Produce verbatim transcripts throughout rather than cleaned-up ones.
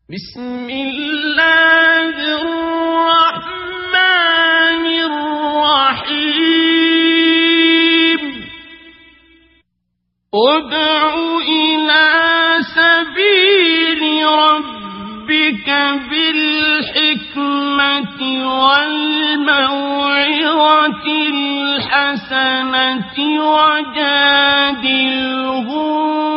بسم الله الرحمن الرحيم ادع إلى سبيل ربك بالحكمة والموعظة الحسنة وجادلهم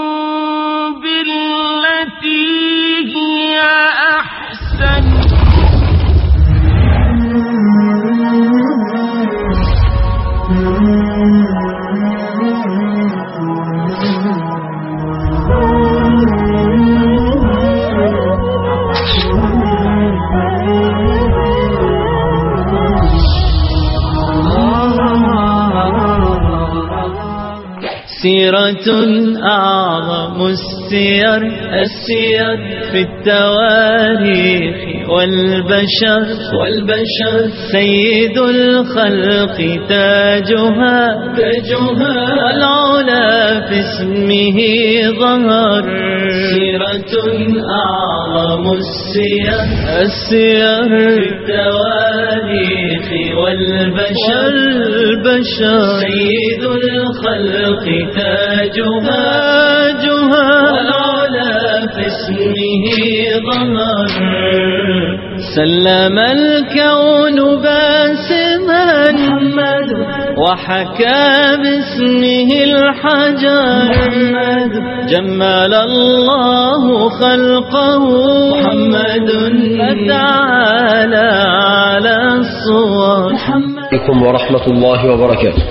بالتي هي أحسن سيرة أعظم السير السير في التواريخ والبشر والبشر سيد الخلق تاجها تاجها والعلا في اسمه ظهر سيرة أعظم السير السير في التواريخ والبشر والبشر سيد الخلق تاجها تاجها والعلا في اسمه ظهر سلم الكون باسما محمد وحكى باسمه الحجر محمد جمل الله خلقه محمد فتعالى على الصور عليكم ورحمة الله وبركاته.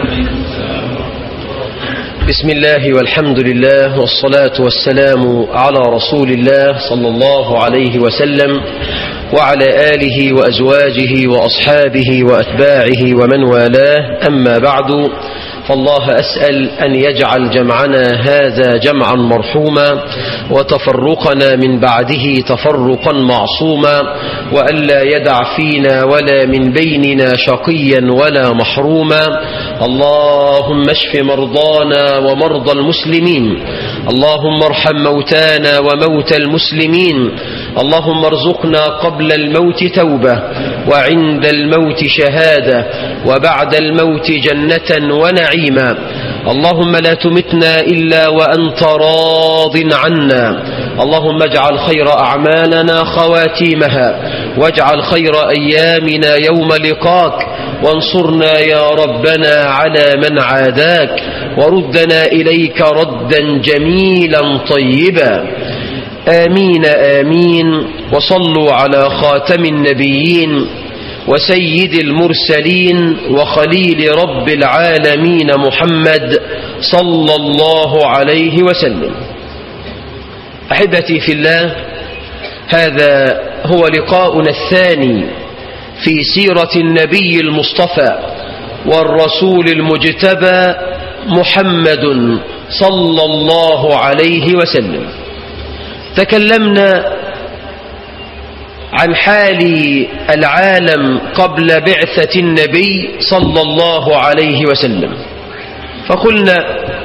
بسم الله والحمد لله والصلاة والسلام على رسول الله صلى الله عليه وسلم وعلى آله وأزواجه وأصحابه وأتباعه ومن والاه، أما بعد، فالله أسأل أن يجعل جمعنا هذا جمعا مرحوما وتفرقنا من بعده تفرقا معصوما، وألا يدع فينا ولا من بيننا شقيا ولا محروما. اللهم اشف مرضانا ومرضى المسلمين، اللهم ارحم موتانا وموتى المسلمين، اللهم ارزقنا قبل الموت توبة وعند الموت شهادة وبعد الموت جنة ونعيما. اللهم لا تمتنا إلا وأنت راض عنا. اللهم اجعل خير أعمالنا خواتيمها واجعل خير أيامنا يوم لقاك، وانصرنا يا ربنا على من عاداك، وردنا إليك ردا جميلا طيبا. آمين آمين. وصلوا على خاتم النبيين وسيد المرسلين وخليل رب العالمين محمد صلى الله عليه وسلم. أحبتي في الله، هذا هو لقاؤنا الثاني في سيرة النبي المصطفى والرسول المجتبى محمد صلى الله عليه وسلم. تكلمنا عن حال العالم قبل بعثة النبي صلى الله عليه وسلم، فقلنا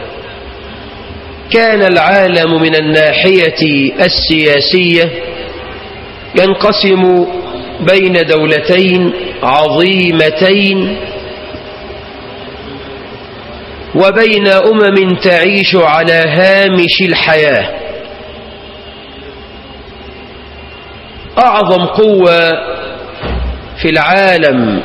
كان العالم من الناحية السياسية ينقسم بين دولتين عظيمتين وبين أمم تعيش على هامش الحياة. أعظم قوة في العالم،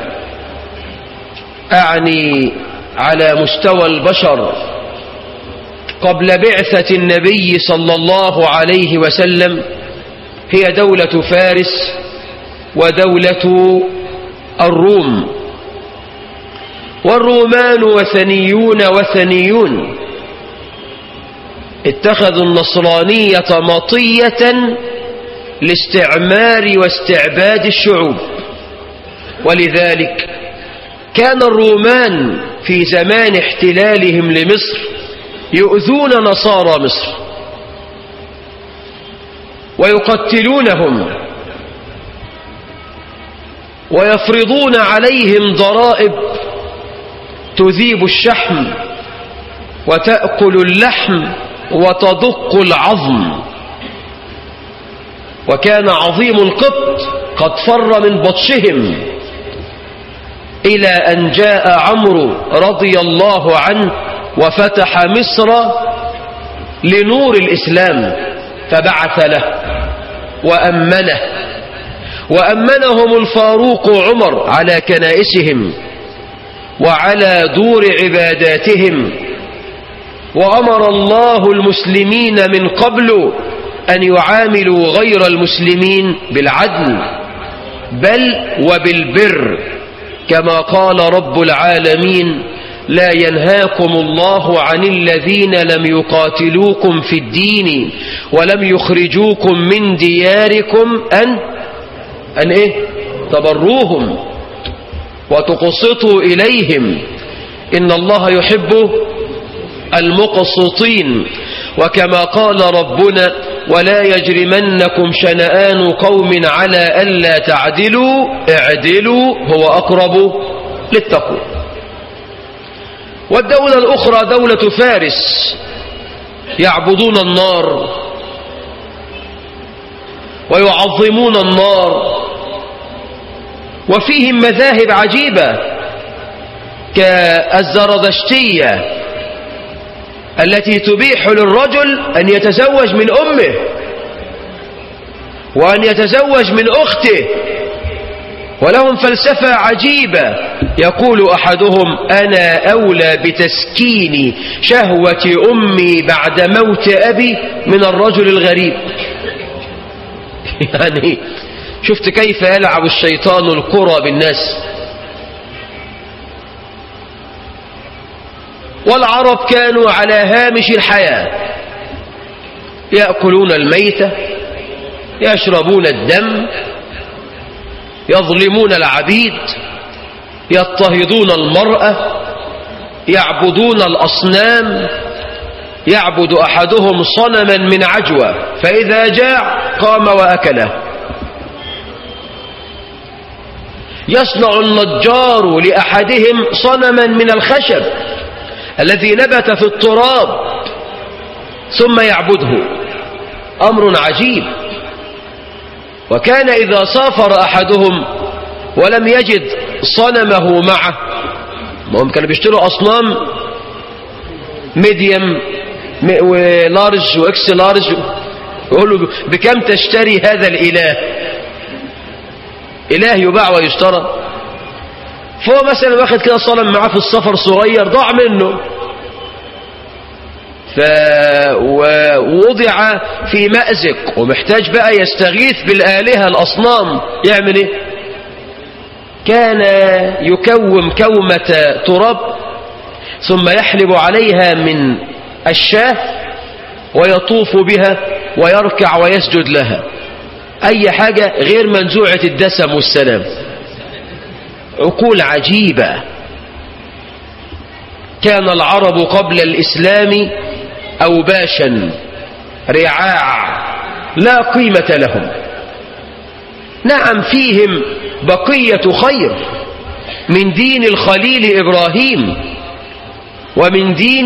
أعني على مستوى البشر، قبل بعثة النبي صلى الله عليه وسلم هي دولة فارس ودولة الروم. والرومان وثنيون وثنيون اتخذوا النصرانية مطية لاستعمار واستعباد الشعوب، ولذلك كان الرومان في زمان احتلالهم لمصر يؤذون نصارى مصر ويقتلونهم ويفرضون عليهم ضرائب تذيب الشحم وتأكل اللحم وتدق العظم. وكان عظيم القبط قد فر من بطشهم، إلى أن جاء عمرو رضي الله عنه وفتح مصر لنور الإسلام، فبعث له وأمنه وأمنهم الفاروق عمر على كنائسهم وعلى دور عباداتهم. وأمر الله المسلمين من قبل أن يعاملوا غير المسلمين بالعدل بل وبالبر، كما قال رب العالمين: لا ينهاكم الله عن الذين لم يقاتلوكم في الدين ولم يخرجوكم من دياركم أن أن إيه تبروهم وتقسطوا إليهم إن الله يحب المقسطين. وكما قال ربنا: ولا يجرمنكم شنآن قوم على ألا تعدلوا اعدلوا هو أقرب للتقوى. والدولة الأخرى دولة فارس، يعبدون النار ويعظمون النار، وفيهم مذاهب عجيبة كالزردشتية التي تبيح للرجل أن يتزوج من أمه وأن يتزوج من أخته، ولهم فلسفة عجيبة. يقول أحدهم: أنا أولى بتسكين شهوة أمي بعد موت أبي من الرجل الغريب. يعني شفت كيف يلعب الشيطان الكرة بالناس. والعرب كانوا على هامش الحياة، يأكلون الميتة، يشربون الدم، يظلمون العبيد، يضطهدون المرأة، يعبدون الأصنام. يعبد أحدهم صنما من عجوة، فإذا جاع قام وأكله. يصنع النجار لأحدهم صنما من الخشب الذي نبت في التراب ثم يعبده. أمر عجيب. وكان إذا سافر أحدهم ولم يجد صنمه معه، ما هم كانوا بيشتروا أصنام ميديم ولارج وإكس لارج، يقولوا بكم تشتري هذا الإله؟ إله يباع ويشترى. فهو مثلا واخد كده صنم معاه في السفر صغير ضاع منه، فوضع في مأزق ومحتاج بقى يستغيث بالآلهة الأصنام، يعمل ايه؟ كان يكوم كومة تراب ثم يحلب عليها من الشاه ويطوف بها ويركع ويسجد لها، أي حاجة غير منزوعة الدسم والسلام. عقول عجيبة. كان العرب قبل الإسلام أوباشا رعاع لا قيمة لهم. نعم فيهم بقية خير من دين الخليل إبراهيم ومن دين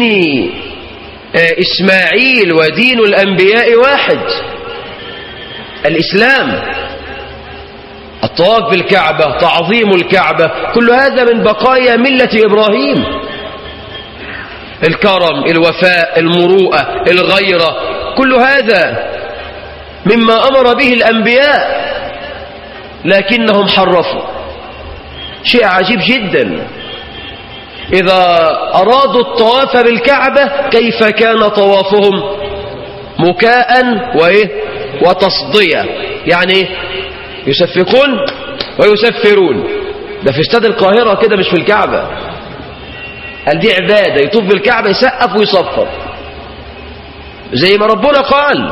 إسماعيل، ودين الأنبياء واحد الإسلام. الطواف بالكعبة، تعظيم الكعبة، كل هذا من بقايا ملة إبراهيم. الكرم، الوفاء، المروءة، الغيرة، كل هذا مما أمر به الأنبياء، لكنهم حرفوا. شيء عجيب جدا. إذا أرادوا الطواف بالكعبة كيف كان طوافهم؟ مكاء وإيه؟ وتصدية. يعني يسفكون ويسفرون. ده في استاد القاهرة كده، مش في الكعبة. قال دي عبادة، يطوف بالكعبة يسقف ويصفر زي ما ربنا قال.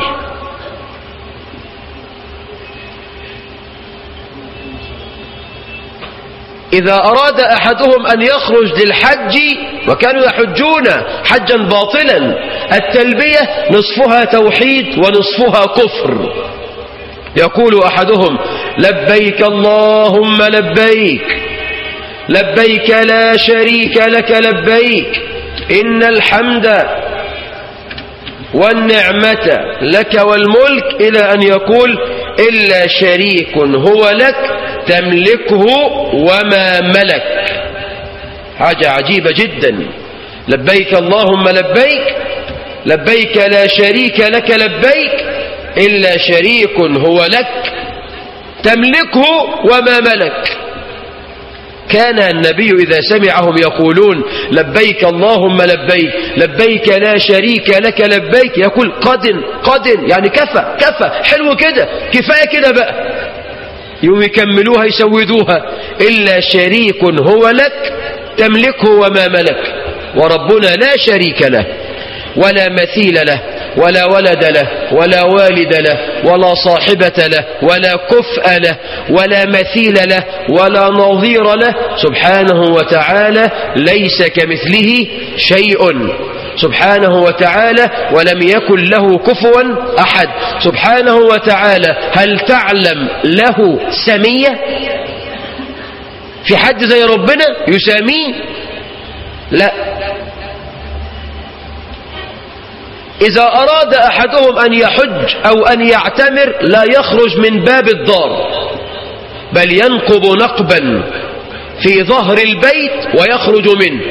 إذا أراد أحدهم أن يخرج للحج، وكانوا يحجون حجا باطلا، التلبية نصفها توحيد ونصفها كفر. يقول أحدهم: لبيك اللهم لبيك، لبيك لا شريك لك لبيك، إن الحمد والنعمة لك والملك، إلى أن يقول: إلا شريك هو لك تملكه وما ملك. حاجة عجيبة جدا. لبيك اللهم لبيك، لبيك لا شريك لك لبيك إلا شريك هو لك تملكه وما ملك. كان النبي إذا سمعهم يقولون لبيك اللهم لبيك، لبيك لا شريك لك لبيك، يقول قد قد يعني كفى كفى، حلو كده، كفاية كده بقى. يوم يكملوها يسودوها إلا شريك هو لك تملكه وما ملك. وربنا لا شريك له ولا مثيل له ولا ولد له ولا والد له ولا صاحبة له ولا كفء له ولا مثيل له ولا نظير له سبحانه وتعالى. ليس كمثله شيء سبحانه وتعالى، ولم يكن له كفوا أحد سبحانه وتعالى. هل تعلم له سمية؟ في حد زي ربنا يساميه؟ لا. إذا أراد أحدهم أن يحج أو أن يعتمر لا يخرج من باب الدار، بل ينقب نقبا في ظهر البيت ويخرج منه.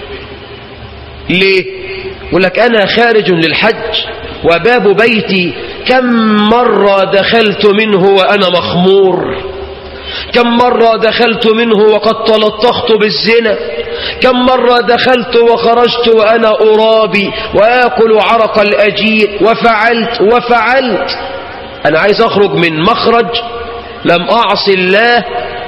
ليه؟ يقول لك أنا خارج للحج وباب بيتي كم مرة دخلت منه وأنا مخمور، كم مرة دخلت منه وقد تلطخت بالزنا، كم مرة دخلت وخرجت وأنا أرابي وآكل عرق الأجير، وفعلت وفعلت. أنا عايز أخرج من مخرج لم أعص الله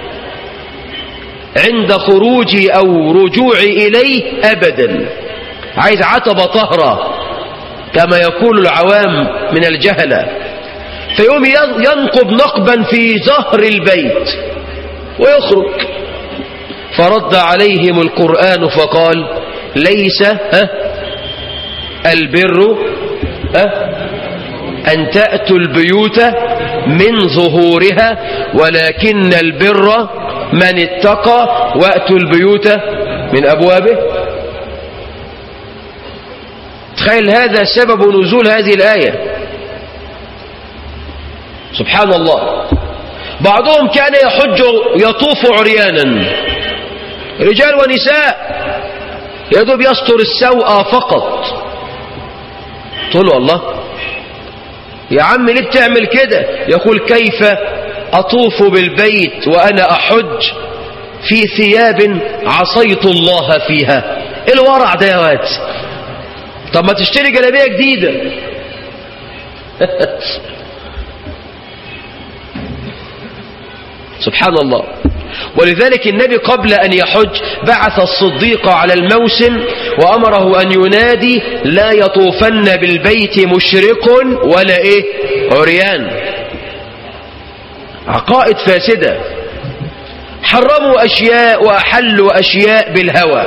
عند خروجي أو رجوعي إليه أبدا. عايز عتبة طهرة كما يقول العوام من الجهلة. فيوم ينقب نقبا في ظهر البيت ويخرج. فرد عليهم القرآن فقال ليس ها البر ها أن تأتوا البيوت من ظهورها ولكن البر من اتقى وأتوا البيوت من أبوابه. تخيل هذا سبب نزول هذه الآية. سبحان الله. بعضهم كان يحج يطوف عريانا، رجال ونساء، يدوب يستر السوء فقط. تقول له الله يا عم ليه بتعمل كده؟ يقول كيف أطوف بالبيت وأنا أحج في ثياب عصيت الله فيها؟ إيه الورع ده يا واد؟ طب ما تشتري جلابية جديدة. سبحان الله. ولذلك النبي قبل أن يحج بعث الصديق على الموسم وأمره أن ينادي لا يطوفن بالبيت مشرك ولا إيه عريان. عقائد فاسدة. حرموا أشياء وأحلوا أشياء بالهوى،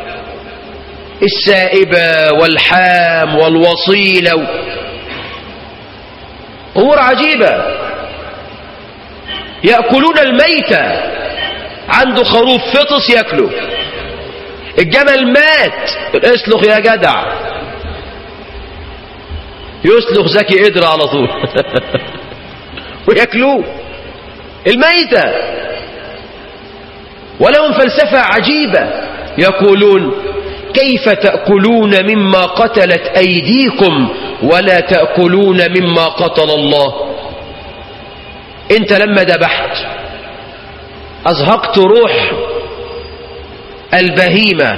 السائبة والحام والوصيلة، أمور عجيبة. يأكلون الميتة، عنده خروف فطس يأكله. الجمل مات، اسلخ يا جدع، يسلخ زكي قدر على طول ويأكلوه الميتة. ولهم فلسفة عجيبة، يقولون كيف تأكلون مما قتلت أيديكم ولا تأكلون مما قتل الله؟ انت لما ذبحت أزهقت روح البهيمة،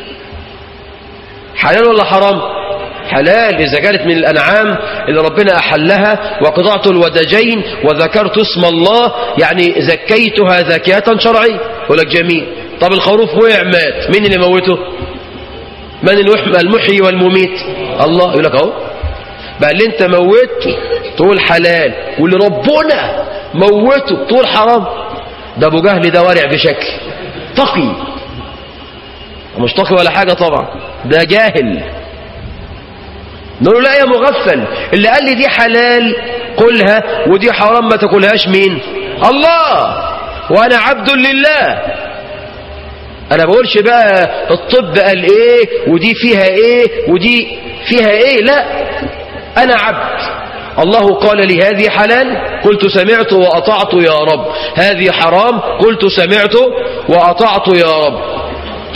حلال ولا حرام؟ حلال إذا كانت من الأنعام اللي ربنا أحلها. وقطعت الودجين وذكرت اسم الله، يعني زكيتها زكاة شرعية. يقول لك جميل. طب الخروف وقع مات، مين اللي موته؟ من المحيي والمميت؟ الله. يقول لك اهو بقى اللي انت موته تقول حلال، واللي ربنا موته تقول حرام. ده ابو جهل ده وارع بشكل تقي، مش تقي ولا حاجة طبعا، ده جاهل. نقول لا يا مغفل، اللي قال لي دي حلال قلها ودي حرام ما تاكلهاش مين؟ الله. وانا عبد لله. انا بقولش بقى الطب قال ايه ودي فيها ايه ودي فيها ايه، لا، انا عبد الله قال لي هذه حلال، قلت سمعت وأطعت يا رب. هذه حرام، قلت سمعت وأطعت يا رب.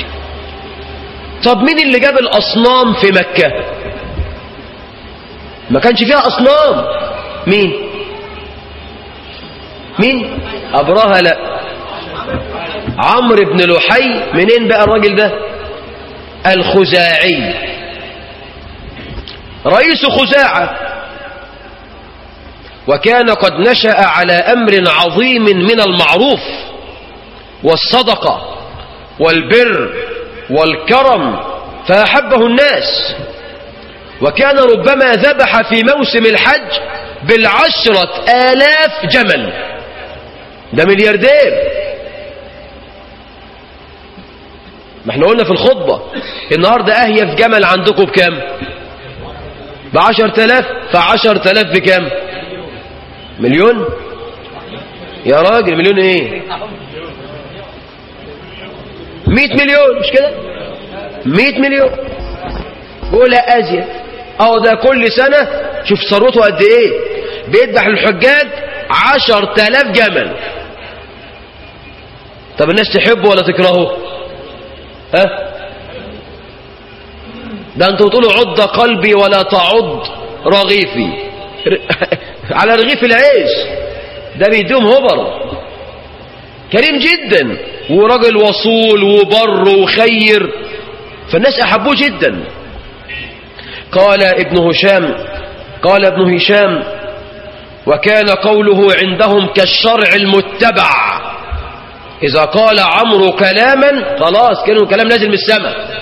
طب مين اللي جاب الأصنام في مكة؟ ما كانش فيها أصنام. مين مين أبرهة؟ لا، عمرو بن لحي. منين بقى الراجل ده؟ الخزاعي، رئيس خزاعة، وكان قد نشأ على أمر عظيم من المعروف والصدقة والبر والكرم، فأحبه الناس، وكان ربما ذبح في موسم الحج بالعشرة آلاف جمل. ده ملياردير. ما احنا قلنا في الخطبة النهاردة أهيف جمل عندكم بكام؟ بعشر تلاف. فعشر تلاف بكام؟ مليون. يا راجل مليون ايه؟ مئة مليون، مش كده؟ مئة مليون ولا أزيد. أو ده كل سنة شوف ثروته قد ايه، بيذبح الحجاج عشر تلاف جمل. طب الناس تحبه ولا تكرهه؟ ها؟ ده انتوا تقولوا عض قلبي ولا تعض رغيفي على رغيف العيش. ده بيديهم هبر. كريم جدا وراجل وصول وبر وخير، فالناس أحبوه جدا. قال ابن هشام قال ابن هشام وكان قوله عندهم كالشرع المتبع. إذا قال عمرو كلاما خلاص كانوا كلام نازل من السماء.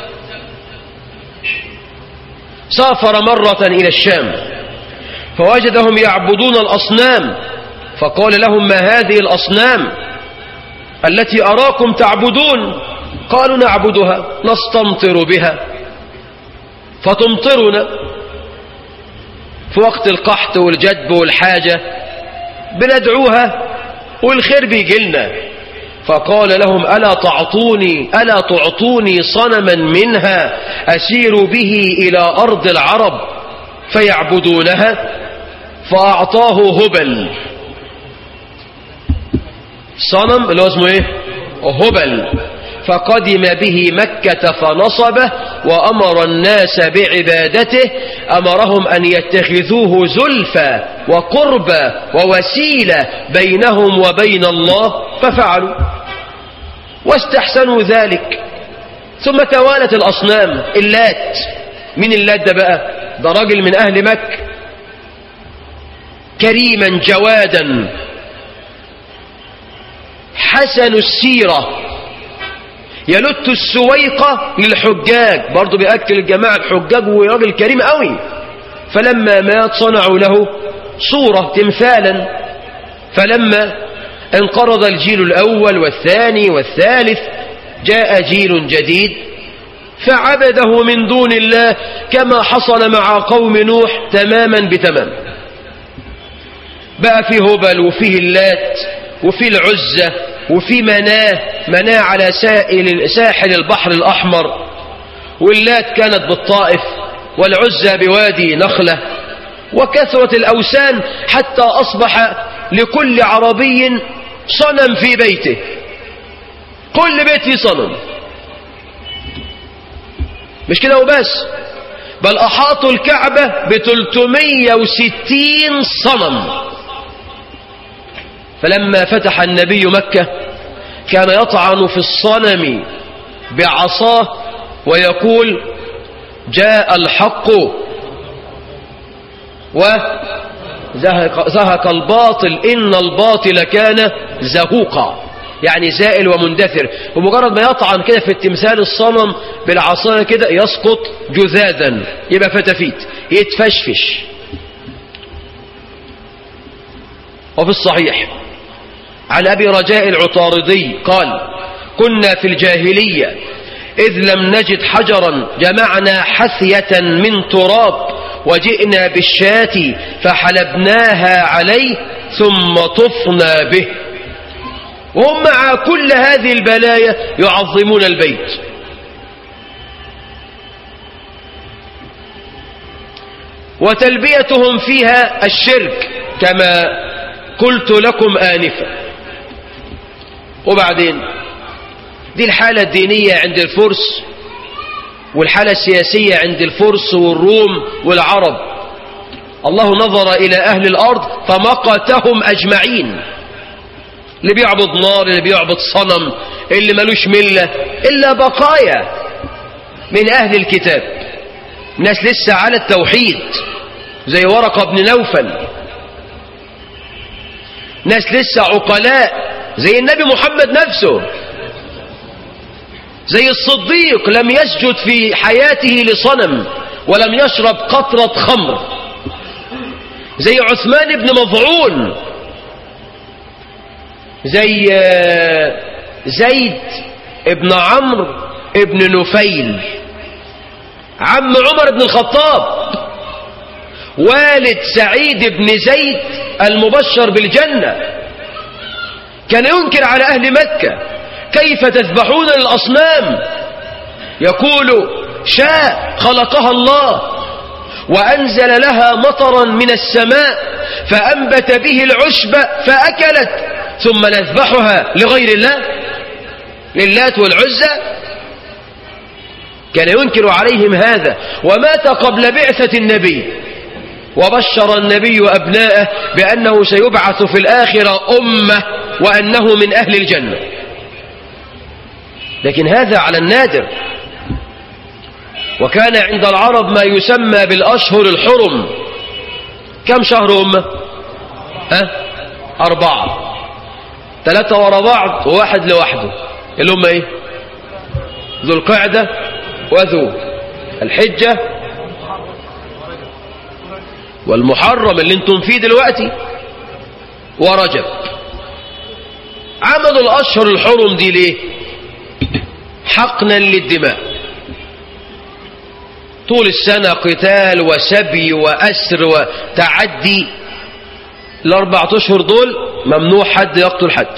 سافر مرة إلى الشام فوجدهم يعبدون الأصنام، فقال لهم ما هذه الأصنام التي أراكم تعبدون؟ قالوا نعبدها نستمطر بها فتمطرنا في وقت القحط والجدب والحاجة، بندعوها والخير بيجي لنا. فقال لهم ألا تعطوني ألا تعطوني صنما منها أسير به إلى أرض العرب فيعبدونها؟ فأعطاه هبل، صنم اللي هو اسمه ايه؟ هبل. فقدم به مكة فنصبه وأمر الناس بعبادته، أمرهم أن يتخذوه زلفى وقربى ووسيلة بينهم وبين الله، ففعلوا واستحسنوا ذلك. ثم توالت الأصنام. اللات، من اللات ده بقى؟ ده راجل من أهل مكة كريما جوادا حسن السيرة، يلت السويقة للحجاج، برضو بيأكل الجماعة الحجاج، وراجل كريم قوي. فلما مات صنعوا له صورة تمثالا، فلما انقرض الجيل الأول والثاني والثالث جاء جيل جديد فعبده من دون الله، كما حصل مع قوم نوح تماما بتمام. بقى فيه هبل وفيه اللات وفيه العزة وفي مناه مناه على سائل ساحل البحر الأحمر، واللات كانت بالطائف والعزة بوادي نخلة. وكثرت الأوثان حتى أصبح لكل عربي صنم في بيته، كل بيت فيه صنم. مش كده وبس، بل أحاطوا الكعبة بثلاثمائة وستين صنم. فلما فتح النبي مكة كان يطعن في الصنم بعصاه ويقول جاء الحق وزهق الباطل إن الباطل كان زهوقا، يعني زائل ومندثر. ومجرد ما يطعن كده في التمثال الصنم بالعصاية كده يسقط جذاذا، يبقى فتفيت، يتفشفش. وفي الصحيح عن أبي رجاء العطاردي قال كنا في الجاهلية إذ لم نجد حجرا جمعنا حثية من تراب وجئنا بالشاة فحلبناها عليه ثم طفنا به. وهم مع كل هذه البلايا يعظمون وتلبيتهم فيها الشرك كما قلت لكم آنفا. وبعدين دي الحالة الدينية عند الفرس، والحالة السياسية عند الفرس والروم والعرب. الله نظر إلى أهل الأرض فمقتهم أجمعين، اللي بيعبد نار، اللي بيعبد صنم، اللي ملوش ملة، إلا بقايا من أهل الكتاب، ناس لسه على التوحيد زي ورقة بن نوفل، ناس لسه عقلاء زي النبي محمد نفسه، زي الصديق لم يسجد في حياته لصنم ولم يشرب قطرة خمر، زي عثمان بن مظعون، زي زيد ابن عمرو ابن نفيل عم عمر بن الخطاب، والد سعيد بن زيد المبشر بالجنة، كان ينكر على أهل مكة كيف تذبحون للأصنام، يقول شاء خلقها الله وأنزل لها مطرا من السماء فأنبت به العشب فأكلت، ثم نذبحها لغير الله، للات والعزى. كان ينكر عليهم هذا، ومات قبل بعثة النبي، وبشر النبي أبناءه بأنه سيبعث في الآخرة أمة وأنه من أهل الجنة. لكن هذا على النادر. وكان عند العرب ما يسمى بالأشهر الحرم. كم شهر أمة؟ أه؟ أربعة، ثلاثة ورا بعض وواحد لوحده، اللي هم إيه؟ ذو القعدة وذو الحجة والمحرم اللي انتم فيه دلوقتي ورجب. عملوا الأشهر الحرم دي ليه؟ حقنا للدماء، طول السنة قتال وسبي وأسر وتعدي، الأربعة أشهر دول ممنوع حد يقتل حد.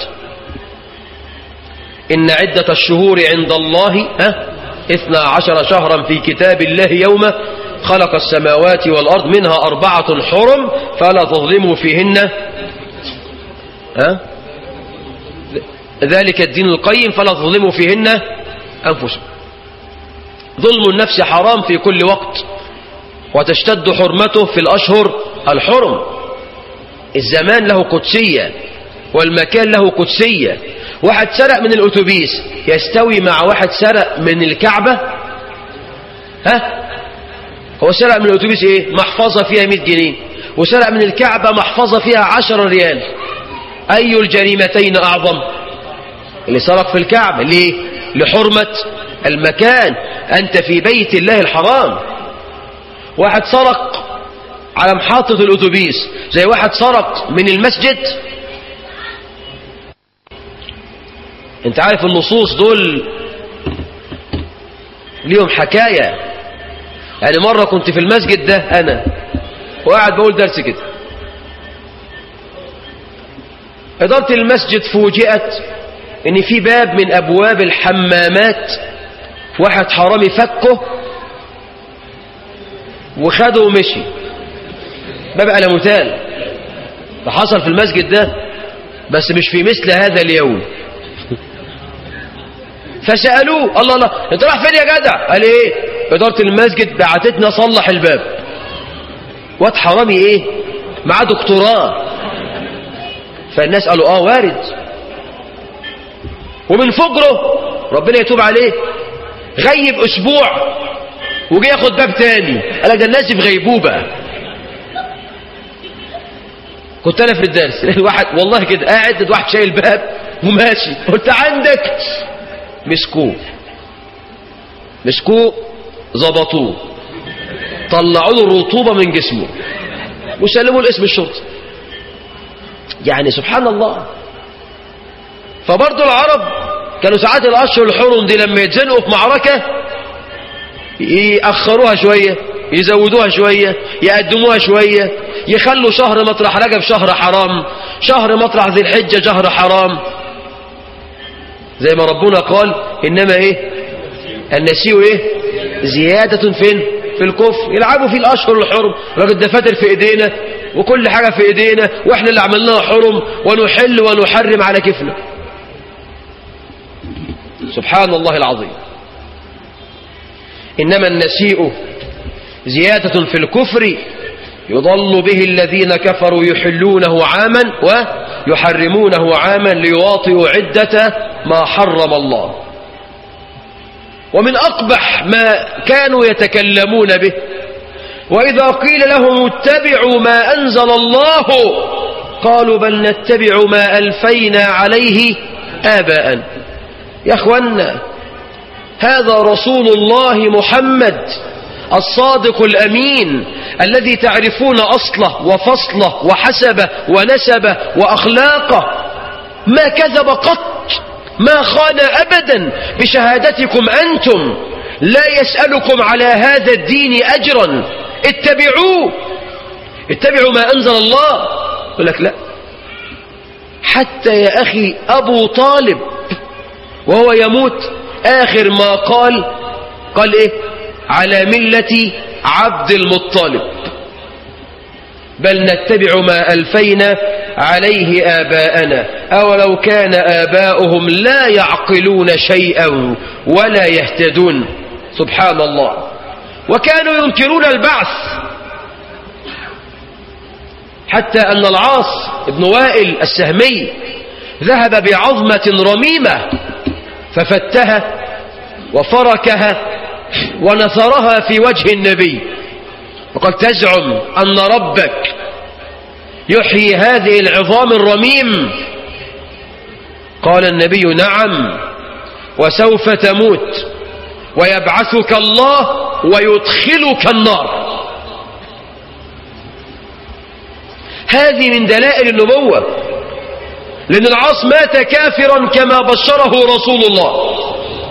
إن عدة الشهور عند الله اثنا عشر شهرا في كتاب الله يوم خلق السماوات والأرض منها أربعة حرم فلا تظلموا فيهن ها؟ ذلك الدين القيم فلا تظلموا فيهن أنفسكم. ظلم النفس حرام في كل وقت، وتشتد حرمته في الأشهر الحرم. الزمان له قدسية والمكان له قدسية. واحد سرق من الأتوبيس يستوي مع واحد سرق من الكعبة؟ ها؟ هو سرق من الأتوبيس ايه؟ محفظة فيها مئة جنيه، وسرق من الكعبة محفظة فيها عشرة ريال. أي الجريمتين أعظم؟ اللي سرق في الكعبة. ليه؟ لحرمة المكان، أنت في بيت الله الحرام. واحد سرق على محطة الأتوبيس زي واحد سرق من المسجد. انت عارف النصوص دول ليهم حكاية. يعني مرة كنت في المسجد ده أنا وقاعد بقول درس كده، إدارة المسجد فوجئت إن في باب من أبواب الحمامات واحد حرامي فكه وخده ومشي، باب ألموتال. فحصل في المسجد ده، بس مش في مثل هذا اليوم. فسألوه الله الله انت راح فين يا جدع؟ قال ايه؟ إدارة المسجد بعتتنا صلح الباب. واد حرامي ايه؟ معاه دكتوراه. فالناس قالوا اه وارد. ومن فجره ربنا يتوب عليه غيب اسبوع وجي ياخد باب تاني. قال لك ده الناس في غيبوبة. كنت انا في الدرس واحد والله كده قاعد، واحد شايل باب وماشي، قلت عندك. مسكوه مسكوه ظبطوه، طلعوا له الرطوبة من جسمه وسلموا لاسم الشرطة. يعني سبحان الله. فبرضو العرب كانوا ساعات الأشهر الحرم دي لما يتزنقوا في معركة يأخروها شوية، يزودوها شوية، يقدموها شوية، يخلوا شهر مطرح رجب شهر حرام، شهر مطرح ذي الحجة شهر حرام، زي ما ربنا قال إنما إيه النسيء إيه زيادة فين في الكفر، يلعبوا في الأشهر الحرم. راجل الدفاتر في إيدينا وكل حاجة في إيدينا وإحنا اللي عملناها حرم ونحل ونحرم على كيفنا. سبحان الله العظيم. إنما النسيء زيادة في الكفر يضل به الذين كفروا يحلونه عاما ويحرمونه عاما ليواطئوا عدة ما حرم الله. ومن أقبح ما كانوا يتكلمون به وإذا قيل لهم اتبعوا ما أنزل الله قالوا بل نتبع ما ألفينا عليه آباءنا. يا أخوانا، هذا رسول الله محمد الصادق الأمين الذي تعرفون أصله وفصله وحسبه ونسبه وأخلاقه، ما كذب قط، ما خان أبدا بشهادتكم أنتم، لا يسألكم على هذا الدين أجرا، اتبعوه، اتبعوا ما أنزل الله. يقول لك لا، حتى يا أخي أبو طالب وهو يموت آخر ما قال قال إيه؟ على ملة عبد المطلب، بل نتبع ما ألفينا عليه آباءنا أولو كان آباؤهم لا يعقلون شيئا ولا يهتدون. سبحان الله. وكانوا ينكرون البعث، حتى أن العاص بن وائل السهمي ذهب بعظمة رميمة ففتها وفركها ونثرها في وجه النبي وقال تزعم أن ربك يحيي هذه العظام الرميم؟ قال النبي نعم، وسوف تموت ويبعثك الله ويدخلك النار. هذه من دلائل النبوة، لأن العاص مات كافرا كما بشره رسول الله.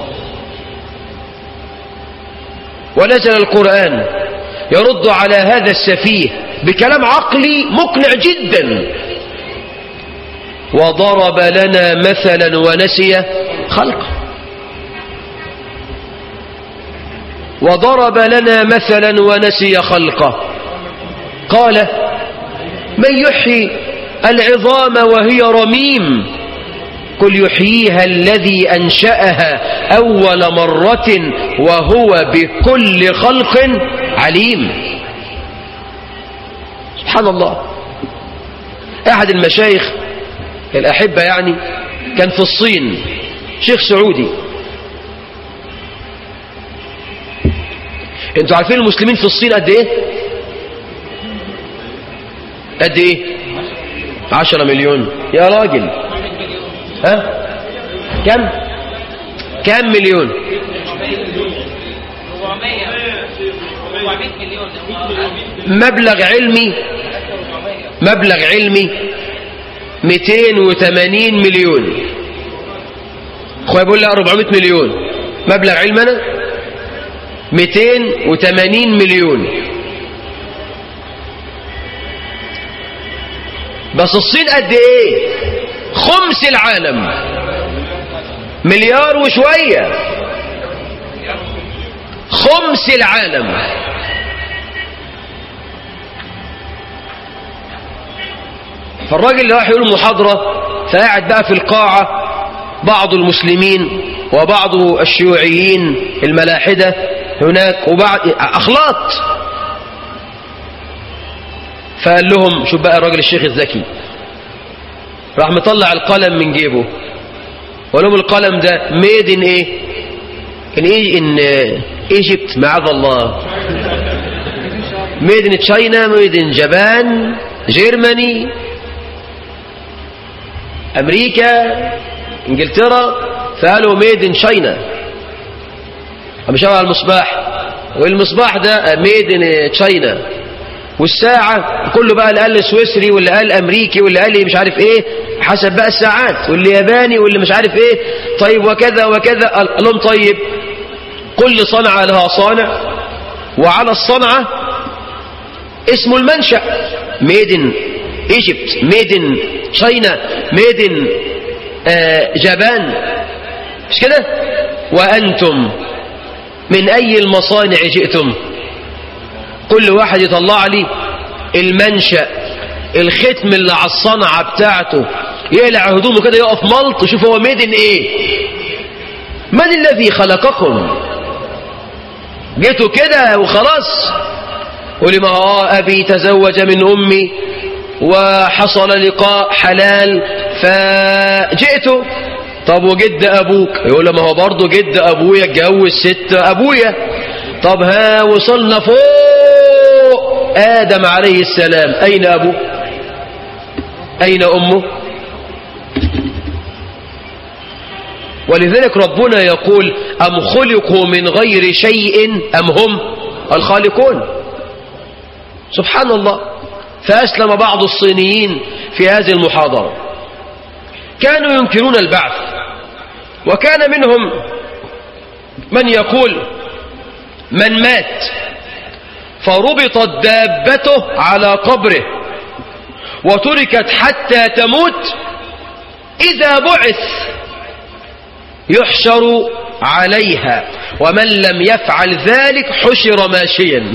ونزل القرآن يرد على هذا السفيه بكلام عقلي مقنع جدا. وضرب لنا مثلا ونسي خلقه، وضرب لنا مثلا ونسي خلقه. قال من يحيي العظام وهي رميم؟ قل يحييها الذي أنشأها أول مرة وهو بكل خلق عليم. سبحان الله. أحد المشايخ الأحبة يعني كان في الصين، شيخ سعودي. انتوا عارفين المسلمين في الصين قد ايه؟ قد ايه؟ عشرة مليون يا راجل. ها؟ كم؟ كم مليون؟ مبلغ علمي مبلغ علمي مئتين وثمانين مليون. اخويا بيقول لي أربعمائة مليون. مبلغ علمنا مئتين وثمانين مليون. بس الصين قد ايه؟ خمس العالم، مليار وشوية، خمس العالم. فالراجل اللي راح يقول محاضرة فقاعد بقى في القاعة بعض المسلمين وبعض الشيوعيين الملاحدة هناك وبعض أخلاط. فقال لهم شوف بقى الراجل الشيخ الذكي، راح مطلع القلم من جيبه وقال لهم القلم ده ميد ان ايه؟ ان ايه؟ ان ايجيبت معاذ الله. ميد ان تشاينا، ميد ان جابان، جيرماني، امريكا، انجلترا. فقالوا ميد ان تشاينا. مش على المصباح، والمصباح ده ميد ان تشاينا، والساعة كله بقى اللي قال سويسري واللي قال امريكي واللي قال مش عارف ايه حسب بقى الساعات، واللي ياباني واللي مش عارف ايه. طيب وكذا وكذا. قال لهم طيب كل صنعة لها صانع، وعلى الصنعة اسم المنشأ، ميد ان ايجيبت، ميد ان تشاينا، ميد ان جابان، مش كده؟ وأنتم من أي المصانع جئتم؟ كل واحد يطلع لي المنشأ، الختم اللي على الصنعة بتاعته، يقلع هدومه كده يقف ملط شوف هو ميدن ايه. من الذي خلقكم؟ جيتوا كده وخلاص. قولي ما هو أبي تزوج من أمي وحصل لقاء حلال فجئته. طب وجد أبوك؟ يقول ما هو برضه جد أبويا اتجوز ست أبويا. طب ها وصلنا فوق آدم عليه السلام، أين أبوه؟ أين أمه؟ ولذلك ربنا يقول أم خلقوا من غير شيء أم هم الخالقون. سبحان الله. فأسلم بعض الصينيين في هذه المحاضرة، كانوا ينكرون البعث، وكان منهم من يقول من مات فربطت دابته على قبره وتركت حتى تموت إذا بعث يحشر عليها، ومن لم يفعل ذلك حشر ماشيا.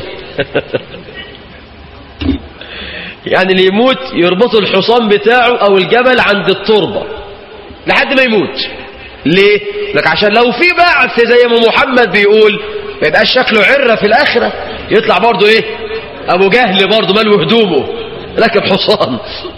يعني اللي يموت يربطوا الحصان بتاعه أو الجبل عند التربة لحد ما يموت. ليه؟ لك عشان لو في بعث زي ما محمد بيقول ما يبقاش شكله عرة في الآخرة، يطلع برضه إيه؟ أبو جهل برضه ماله هدومه لكن حصان.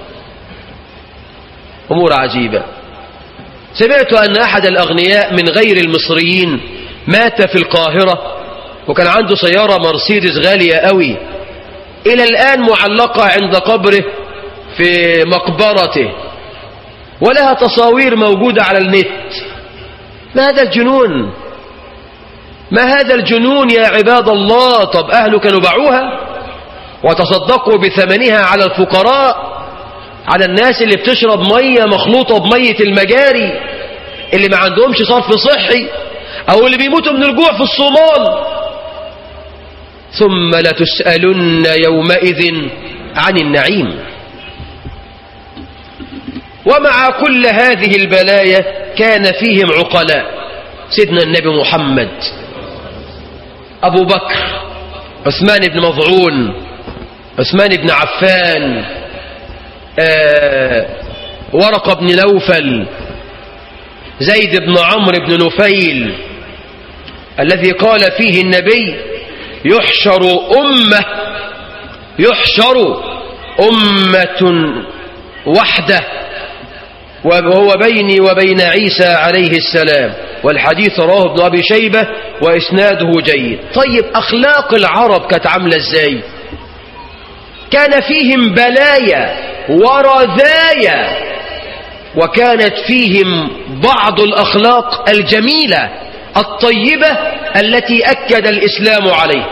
أمور عجيبة. سمعت أن أحد الأغنياء من غير المصريين مات في القاهرة، وكان عنده سيارة مرسيدس غالية قوي، إلى الآن معلقة عند قبره في مقبرته، ولها تصاوير موجودة على النت. ما هذا الجنون؟ ما هذا الجنون يا عباد الله؟ طب أهله كانوا باعوها وتصدقوا بثمنها على الفقراء، على الناس اللي بتشرب مية مخلوطة بمية المجاري، اللي ما عندهمش صرف صحي، أو اللي بيموتوا من الجوع في الصومال. ثم لتسألن يومئذ عن النعيم. ومع كل هذه البلايا كان فيهم عقلاء. سيدنا النبي محمد، أبو بكر، عثمان بن مظعون، عثمان بن عفان، آه ورقة بن نوفل، زيد بن عمرو بن نفيل، الذي قال فيه النبي يحشر أمة يحشر أمة وحده وهو بيني وبين عيسى عليه السلام. والحديث رواه ابن أبي شيبة وإسناده جيد. طيب أخلاق العرب كانت عاملة ازاي؟ كان فيهم بلايا ورذايا، وكانت فيهم بعض الأخلاق الجميلة الطيبة التي أكد الإسلام عليه.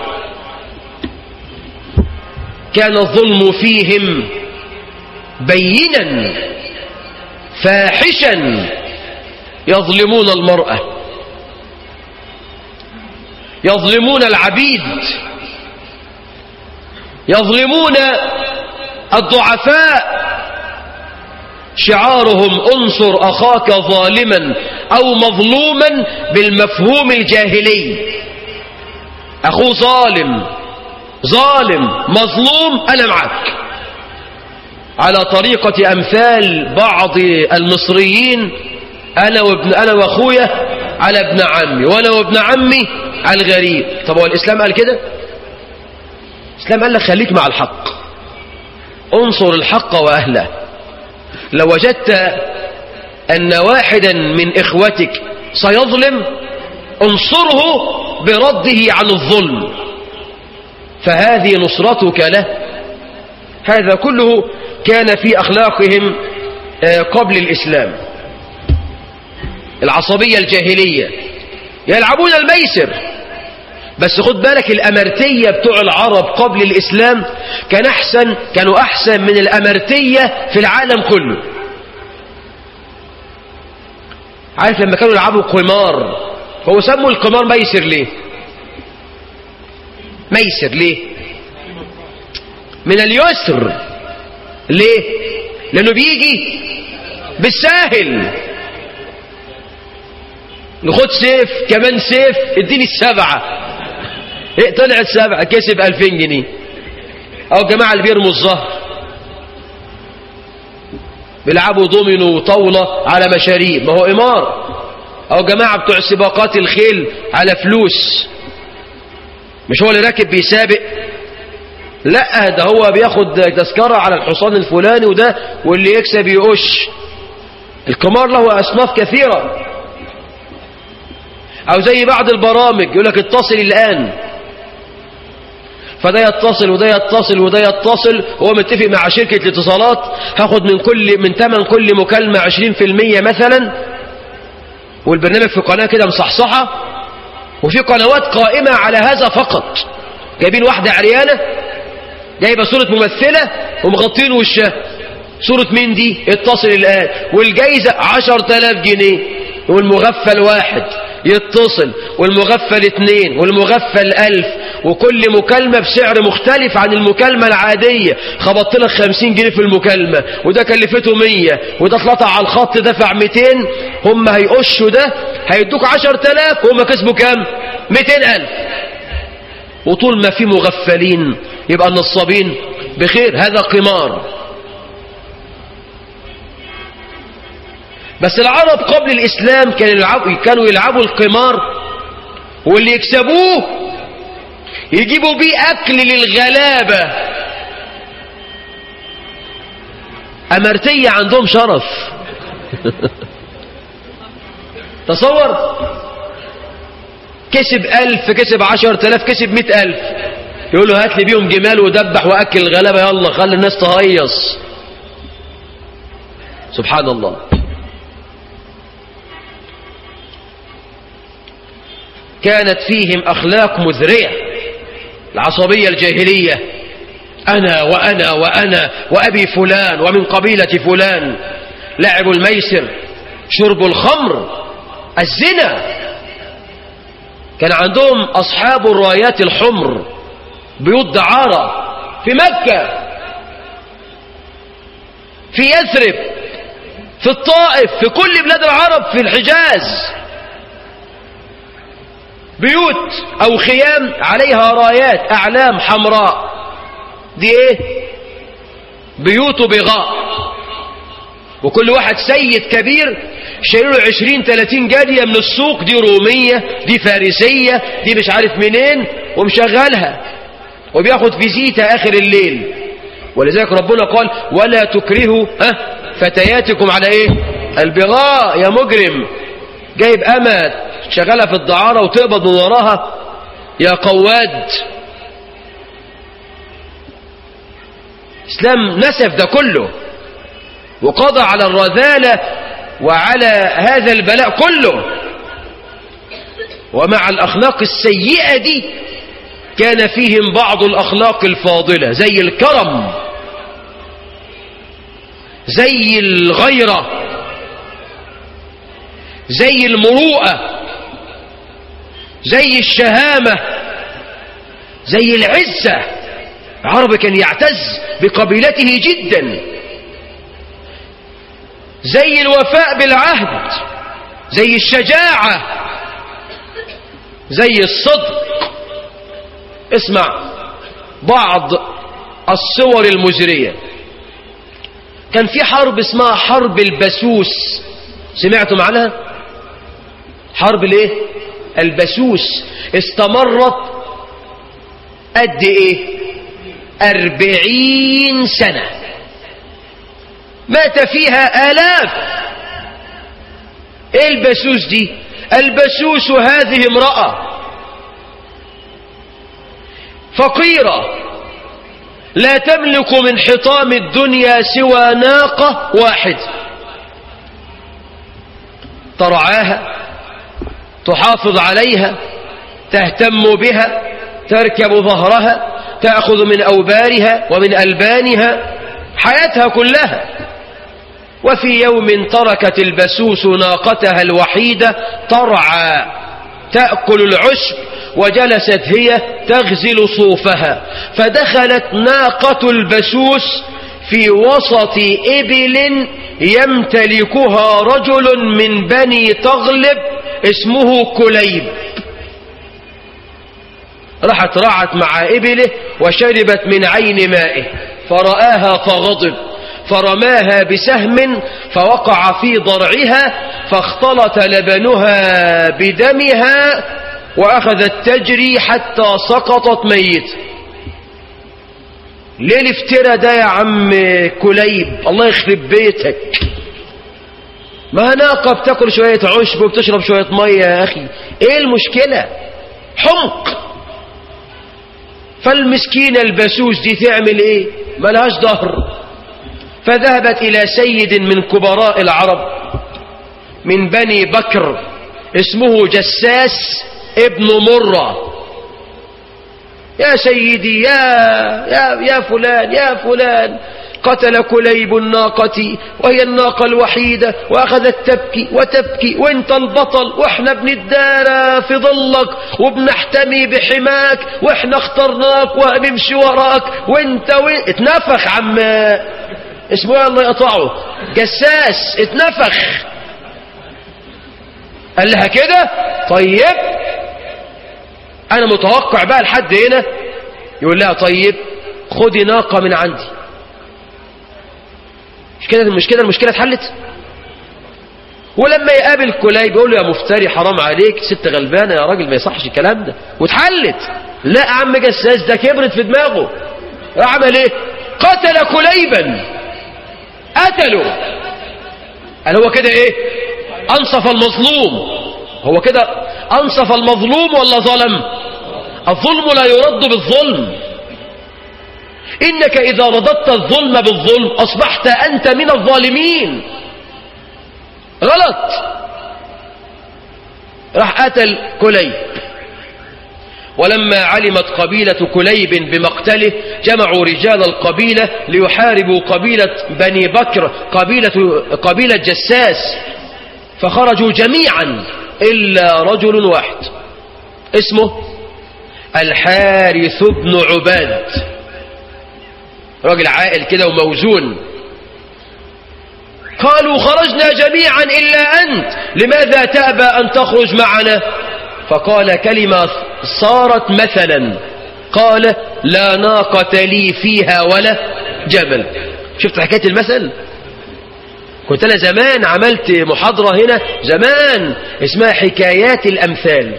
كان الظلم فيهم بينا فاحشا، يظلمون المرأة، يظلمون العبيد، يظلمون الضعفاء. شعارهم انصر أخاك ظالما أو مظلوما بالمفهوم الجاهلي. أخوه ظالم ظالم مظلوم أنا معك، على طريقة أمثال بعض المصريين، أنا وابن أنا وأخويا على ابن عمي، وأنا وابن عمي على الغريب. طب هو الإسلام قال كده؟ الإسلام قال لك خليك مع الحق، انصر الحق وأهله. لو وجدت أن واحدا من إخوتك سيظلم انصره برده عن الظلم، فهذه نصرتك له. هذا كله كان في أخلاقهم قبل الإسلام. العصبية الجاهلية، يلعبون الميسر. بس خد بالك الأمرتية بتوع العرب قبل الإسلام كان أحسن كانوا أحسن من الأمرتية في العالم كله. عارف لما كانوا يلعبوا قمار، هو سموا القمار ميسر ليه؟ ميسر ليه؟ من اليسر. ليه؟ لأنه بيجي بالساهل. نخد سيف كمان سيف، اديني السبعة، ايه طلعت سبعة، كسب ألفين جنيه. أو الجماعة اللي بيرموا الزهر بيلعبوا دومينو وطاولة على مشاريب، ما هو إمار. أو جماعة بتوع سباقات الخيل على فلوس، مش هو اللي راكب بيسابق، لا ده هو بياخد تذكرة على الحصان الفلاني وده، واللي يكسب يقش. القمار له أصناف كثيرة. أو زي بعض البرامج يقول لك اتصل الآن، فده يتصل وده يتصل وده يتصل، وهو متفق مع شركة الاتصالات هاخد من كل من ثمن كل مكالمة عشرين في المية مثلا، والبرنامج في قناة كده مصحصحة، وفي قنوات قائمة على هذا فقط، جايبين واحدة عريانة جايبة صورة ممثلة ومغطين وشها، صورة مين دي؟ اتصل الآن، والجايزة عشر تلاف جنيه، والمغفل واحد يتصل، والمغفل اتنين، والمغفل ألف، وكل مكالمة بسعر مختلف عن المكالمة العادية. خبطت لك خمسين جنيه في المكالمة، وده كلفته مية، وده اتلطع على الخط دفع ميتين، هم هيقشوا ده هيدوك عشر تلاف، وهم كسبوا كام؟ ميتين ألف. وطول ما في مغفلين يبقى النصابين بخير، هذا قمار. بس العرب قبل الإسلام كانوا يلعبوا, كانوا يلعبوا القمار، واللي يكسبوه يجيبوا بيه أكل للغلابة. أمرتية عندهم شرف. تصور، كسب ألف، كسب عشر تلاف، كسب مئة ألف، يقول له هات لي بيهم جمال ودبح وأكل الغلابة، يلا خلي الناس تهيص. سبحان الله. كانت فيهم أخلاق مذرية، العصبية الجاهلية، أنا وأنا وأنا وأبي فلان ومن قبيلة فلان، لعب الميسر، شرب الخمر، الزنا. كان عندهم أصحاب الرايات الحمر، بيوت دعارة في مكة، في يثرب، في الطائف، في كل بلاد العرب، في الحجاز، بيوت أو خيام عليها رايات أعلام حمراء. دي إيه؟ بيوت بغاء، وكل واحد سيد كبير شايله عشرين تلاتين جارية من السوق، دي رومية، دي فارسية، دي مش عارف منين، ومشغلها وبياخد فيزيتا آخر الليل. ولذلك ربنا قال ولا تكرهوا ها فتياتكم على إيه؟ البغاء. يا مجرم، جايب أمة شغالة في الدعارة وتقبض من وراها، يا قواد. إسلام نسف ده كله، وقضى على الرذالة وعلى هذا البلاء كله. ومع الأخلاق السيئة دي كان فيهم بعض الأخلاق الفاضلة، زي الكرم، زي الغيرة، زي المروءة، زي الشهامة، زي العزة. العرب كان يعتز بقبيلته جدا، زي الوفاء بالعهد، زي الشجاعة، زي الصدق. اسمع بعض الصور المزرية. كان في حرب اسمها حرب البسوس، سمعتم عنها؟ حرب الايه؟ البسوس. استمرت قد ايه؟ أربعين سنة، مات فيها آلاف. ايه البسوس دي؟ البسوس هذه امرأة فقيرة لا تملك من حطام الدنيا سوى ناقة واحدة، ترعاها، تحافظ عليها، تهتم بها، تركب ظهرها، تأخذ من أوبارها ومن ألبانها، حياتها كلها. وفي يوم تركت البسوس ناقتها الوحيدة ترعى تأكل العشب، وجلست هي تغزل صوفها، فدخلت ناقة البسوس في وسط إبل يمتلكها رجل من بني تغلب اسمه كليب. راحت رعت مع إبله وشربت من عين مائه، فرآها فغضب فرماها بسهم فوقع في ضرعها فاختلط لبنها بدمها وأخذت تجري حتى سقطت ميتة. ليه الافتراء ده يا عم كليب؟ الله يخرب بيتك. ما ناقة بتاكل شوية عشب وبتشرب شوية مية يا أخي، ايه المشكلة؟ حمق. فالمسكينة البسوس دي تعمل ايه؟ ملهاش ظهر. فذهبت إلى سيد من كبراء العرب من بني بكر اسمه جساس ابن مرة. يا سيدي يا, يا, يا فلان يا فلان، قتل كليب الناقة وهي الناقة الوحيدة وأخذت تبكي وتبكي وانت البطل، واحنا بندارى في ظلك وبنحتمي بحماك واحنا اخترناك وهنمشي وراك وانت وين. اتنفخ عم اسمه الله يقطعه جساس، اتنفخ. قال لها كده طيب انا متوقع بقى لحد هنا يقول لها طيب خدي ناقة من عندي. مش كده المشكلة؟ المشكلة اتحلت. ولما يقابل كليب يقول له يا مفتري حرام عليك، ست غلبانة يا راجل ما يصحش الكلام ده، واتحلت. لا يا عم جساس ده كبرت في دماغه. عمل ايه؟ قتل كليبا، قتله. قال هو كده ايه؟ انصف المظلوم. هو كده انصف المظلوم ولا ظلم؟ الظلم لا يرد بالظلم. إنك إذا رددت الظلم بالظلم أصبحت أنت من الظالمين. غلط. راح قتل كليب. ولما علمت قبيلة كليب بمقتله جمعوا رجال القبيلة ليحاربوا قبيلة بني بكر قبيلة, قبيلة جساس، فخرجوا جميعا إلا رجل واحد اسمه الحارث بن عباد، راجل عاقل كده وموزون. قالوا خرجنا جميعا إلا أنت، لماذا تأبى أن تخرج معنا؟ فقال كلمة صارت مثلا، قال لا ناقة لي فيها ولا جمل. شفت حكاية المثل؟ كنت أنا زمان عملت محاضرة هنا زمان اسمها حكايات الأمثال.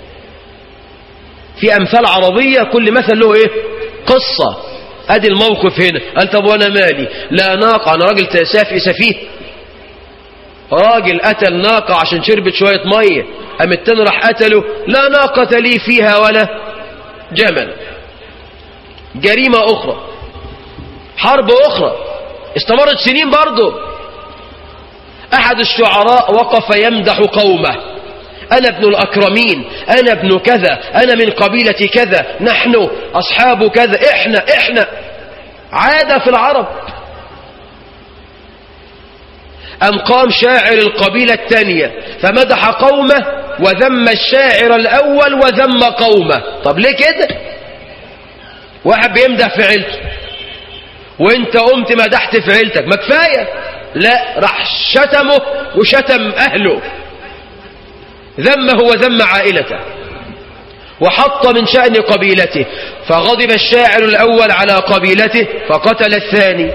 في أمثال عربية كل مثل له إيه؟ قصة. ادي الموقف هنا. قال طب وانا مالي؟ لا ناقة، انا راجل سافي سفيه، راجل قتل ناقة عشان شربت شوية مية، قام التاني راح قتله. لا ناقة لي فيها ولا جمل. جريمة اخرى، حرب اخرى استمرت سنين برضه. احد الشعراء وقف يمدح قومه: أنا ابن الأكرمين، أنا ابن كذا، أنا من قبيلة كذا، نحن أصحاب كذا، إحنا إحنا. عادة في العرب. أم قام شاعر القبيلة الثانية فمدح قومه وذم الشاعر الأول وذم قومه. طب ليه كده؟ واحد بيمدح في عيلته وانت قمت مدحت في عيلتك، ما كفاية؟ لا، راح شتمه وشتم أهله، ذمه وذم عائلته وحط من شأن قبيلته. فغضب الشاعر الأول على قبيلته فقتل الثاني.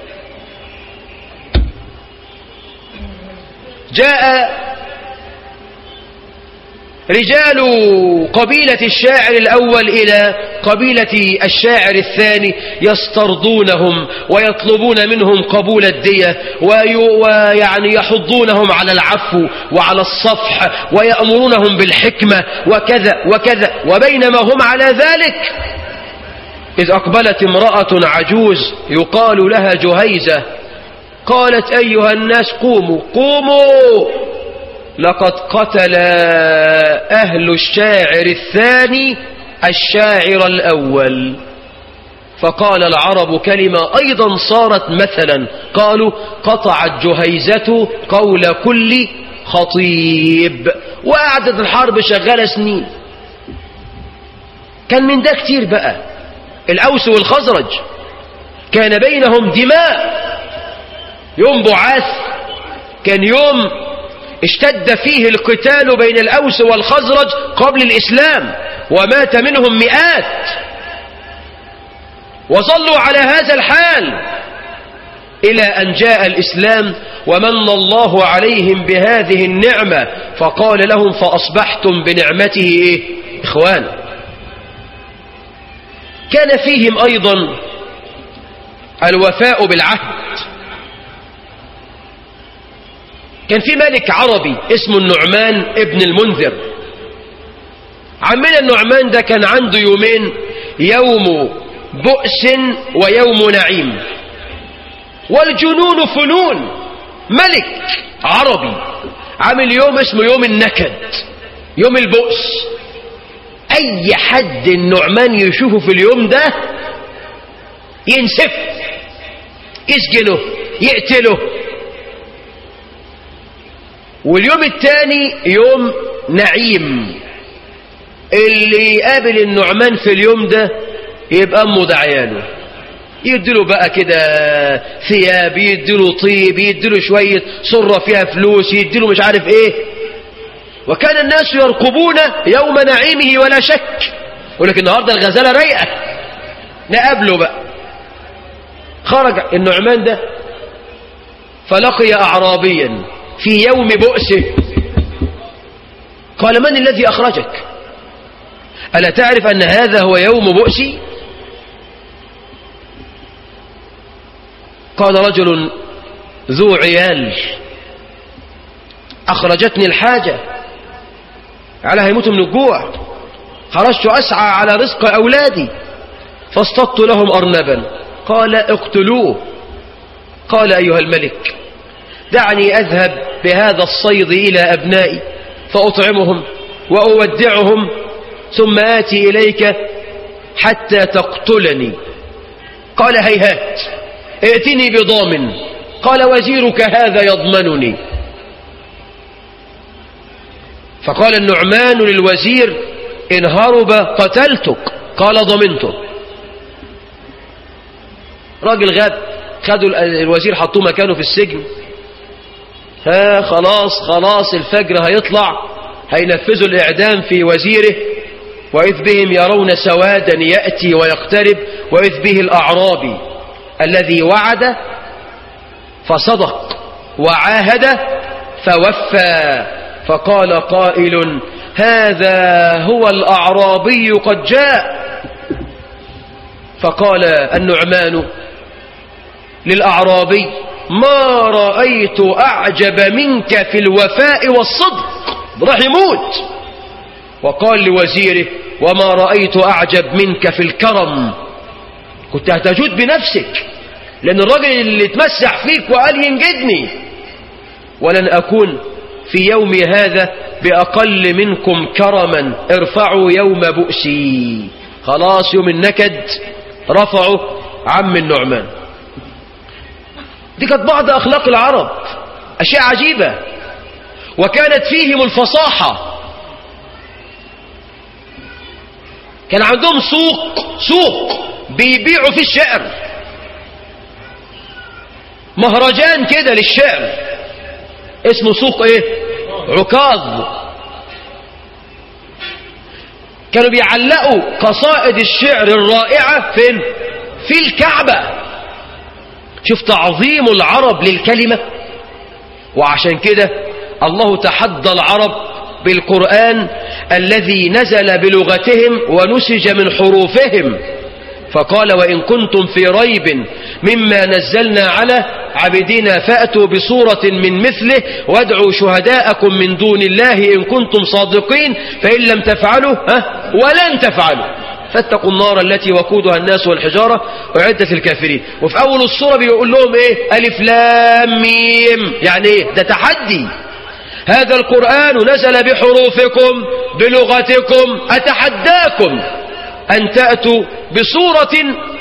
جاء رجال قبيلة الشاعر الأول إلى قبيلة الشاعر الثاني يسترضونهم ويطلبون منهم قبول الدية ويعني يحضونهم على العفو وعلى الصفح ويأمرونهم بالحكمة وكذا وكذا. وبينما هم على ذلك إذ أقبلت امرأة عجوز يقال لها جهيزة، قالت: أيها الناس قوموا قوموا، لقد قتل أهل الشاعر الثاني الشاعر الأول. فقال العرب كلمة أيضا صارت مثلا، قالوا: قطعت جهيزة قول كل خطيب. وقعدت الحرب شغالة سنين. كان من ده كتير بقى. الأوس والخزرج كان بينهم دماء. يوم بعاث كان يوم اشتد فيه القتال بين الأوس والخزرج قبل الإسلام، ومات منهم مئات، وظلوا على هذا الحال إلى أن جاء الإسلام ومن الله عليهم بهذه النعمة، فقال لهم فأصبحتم بنعمته إيه؟ إخوانا. كان فيهم أيضا الوفاء بالعهد. كان في ملك عربي اسمه النعمان ابن المنذر. عمنا النعمان ده كان عنده يومين، يوم بؤس ويوم نعيم، والجنون فنون. ملك عربي عامل يوم اسمه يوم النكد، يوم البؤس. اي حد النعمان يشوفه في اليوم ده ينسف، يسجنه، يقتله. واليوم الثاني يوم نعيم، اللي يقابل النعمان في اليوم ده يبقى امه دعياله، يديله بقى كده ثياب، يديله طيب، يديله شوية صرة فيها فلوس، يديله مش عارف ايه. وكان الناس يرقبون يوم نعيمه ولا شك. يقول لك النهارده الغزالة رايقة، نقابله بقى. خرج النعمان ده فلقي أعرابيا في يوم بؤسه، قال من الذي أخرجك؟ ألا تعرف أن هذا هو يوم بؤسي؟ قال رجل ذو عيال أخرجتني الحاجة، على هيموت من الجوع، خرجت أسعى على رزق أولادي فاصطدت لهم أرنبا. قال اقتلوه. قال أيها الملك دعني أذهب بهذا الصيد إلى أبنائي فأطعمهم وأودعهم ثم آتي إليك حتى تقتلني. قال هيهات، ائتني بضامن. قال وزيرك هذا يضمنني. فقال النعمان للوزير إن هرب قتلتك. قال ضمنته. راجل غاب، خدوا الوزير حطوه مكانه في السجن. ها خلاص خلاص الفجر هيطلع، هينفذوا الإعدام في وزيره، وإذ بهم يرون سوادا يأتي ويقترب، وإذ به الأعرابي الذي وعد فصدق وعاهد فوفى. فقال قائل هذا هو الأعرابي قد جاء. فقال النعمان للأعرابي ما رأيت أعجب منك في الوفاء والصدق. راح يموت. وقال لوزيره وما رأيت أعجب منك في الكرم. كنت هتجود بنفسك، لأن الراجل اللي اتمسح فيك وقال ينجدني، ولن أكون في يوم هذا بأقل منكم كرما. ارفعوا يوم بؤسي. خلاص يوم النكد رفعوا عم النعمان. دي كانت بعض أخلاق العرب، أشياء عجيبة. وكانت فيهم الفصاحة. كان عندهم سوق سوق بيبيعوا فيه الشعر، مهرجان كده للشعر اسمه سوق ايه؟ عكاظ. كانوا بيعلقوا قصائد الشعر الرائعة فين؟ في الكعبة. شوف تعظيم العرب للكلمة. وعشان كده الله تحدى العرب بالقرآن الذي نزل بلغتهم ونسج من حروفهم، فقال وإن كنتم في ريب مما نزلنا على عبدنا فأتوا بصورة من مثله وادعوا شهداءكم من دون الله إن كنتم صادقين فإن لم تفعلوا ها ولن تفعلوا فاتقوا النار التي وقودها الناس والحجارة أعدت للكافرين. وفي أول الصورة بيقول لهم إيه؟ ألف لام ميم. يعني إيه؟ ده تحدي. هذا القرآن نزل بحروفكم بلغتكم، أتحداكم أن تأتوا بصورة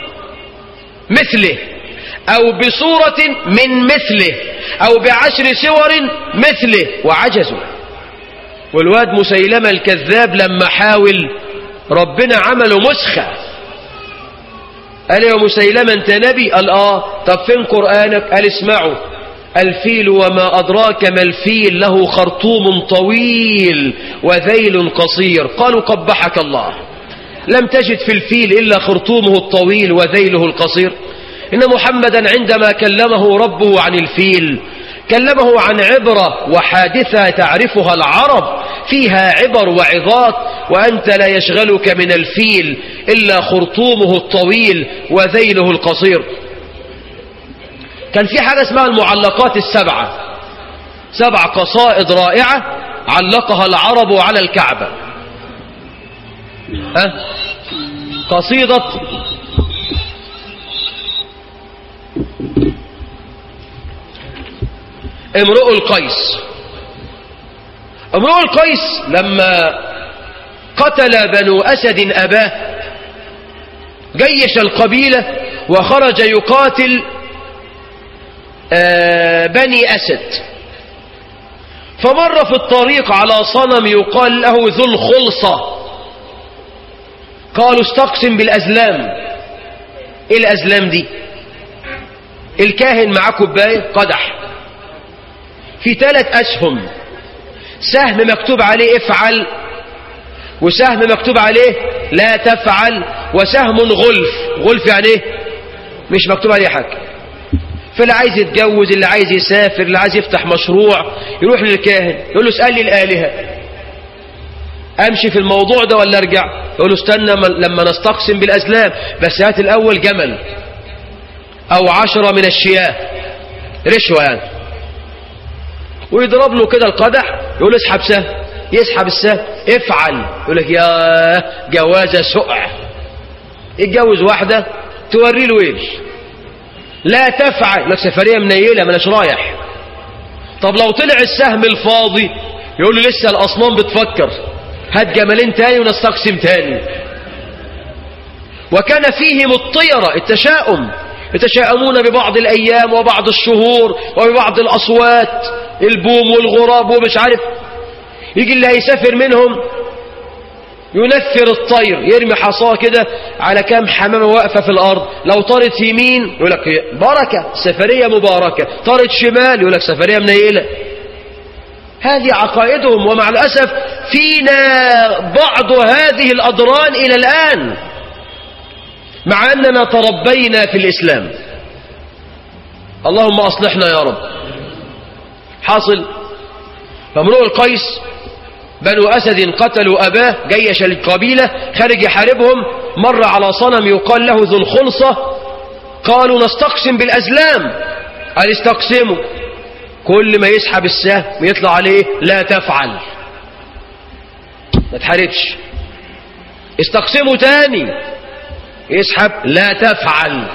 مثله أو بصورة من مثله أو بعشر سور مثله. وعجزوا. والواد مسيلمة الكذاب لما حاول ربنا عمله مسخة. قال يا مسيلمة أنت نبي؟ قال آه. طب فين قرآنك؟ قال اسمعوا الفيل وما أدراك ما الفيل له خرطوم طويل وذيل قصير. قالوا قبحك الله، لم تجد في الفيل إلا خرطومه الطويل وذيله القصير؟ إن محمدا عندما كلمه ربه عن الفيل كلمه عن عبرة وحادثة تعرفها العرب فيها عبر وعظات، وأنت لا يشغلك من الفيل إلا خرطومه الطويل وذيله القصير. كان في حاجة اسمها المعلقات السبعة، سبع قصائد رائعة علقها العرب على الكعبة. ها؟ قصيدة امرؤ القيس. امرؤ القيس لما قتل بنو أسد أباه جيش القبيلة وخرج يقاتل بني أسد، فمر في الطريق على صنم يقال له ذو الخلصة. قالوا استقسم بالأزلام. ايه الأزلام دي؟ الكاهن معاه كوباية قدح في ثلاث أسهم، سهم مكتوب عليه افعل، وسهم مكتوب عليه لا تفعل، وسهم غلف. غلف يعني ايه؟ مش مكتوب عليه حاجة. فاللي عايز يتجوز، اللي عايز يسافر، اللي عايز يفتح مشروع يروح للكاهن يقول له اسأل لي الآلهة امشي في الموضوع ده ولا ارجع؟ يقول له استنى لما نستقسم بالأزلام، بس هات الأول جمل أو عشرة من الشياه، رشوة يعني. ويضرب له كده القدح يقول له اسحب سهم، يسحب السهم، افعل، يقول لك يا جوازة سقع، يتجوز واحدة توري له ايش. لا تفعل، لك سفرية منيلة ملاش رايح. طب لو طلع السهم الفاضي يقول له لسه الأصنام بتفكر، هات جملين تاني ونستقسم تاني. وكان فيهم الطيرة، التشاؤم، يتشاءمون ببعض الأيام وبعض الشهور وببعض الأصوات، البوم والغراب ومش عارف. يجي اللي هيسافر منهم ينثر الطير، يرمي حصاه كده على كام حمامة واقفة في الأرض، لو طارت يمين يقول لك بركة سفرية مباركة، طارت شمال يقول لك سفرية منيلة. هذه عقائدهم، ومع الأسف فينا بعض هذه الأضران إلى الآن، مع أننا تربينا في الإسلام. اللهم أصلحنا يا رب. حاصل فامرؤ القيس بنو أسد قتلوا أباه، جيش القبيلة خارج يحاربهم، مر على صنم يقال له ذو الخلصة. قالوا نستقسم بالأزلام. قال استقسموا. كل ما يسحب السهم يطلع عليه لا تفعل، ما تحاربش. استقسموا تاني، يسحب لا تفعل.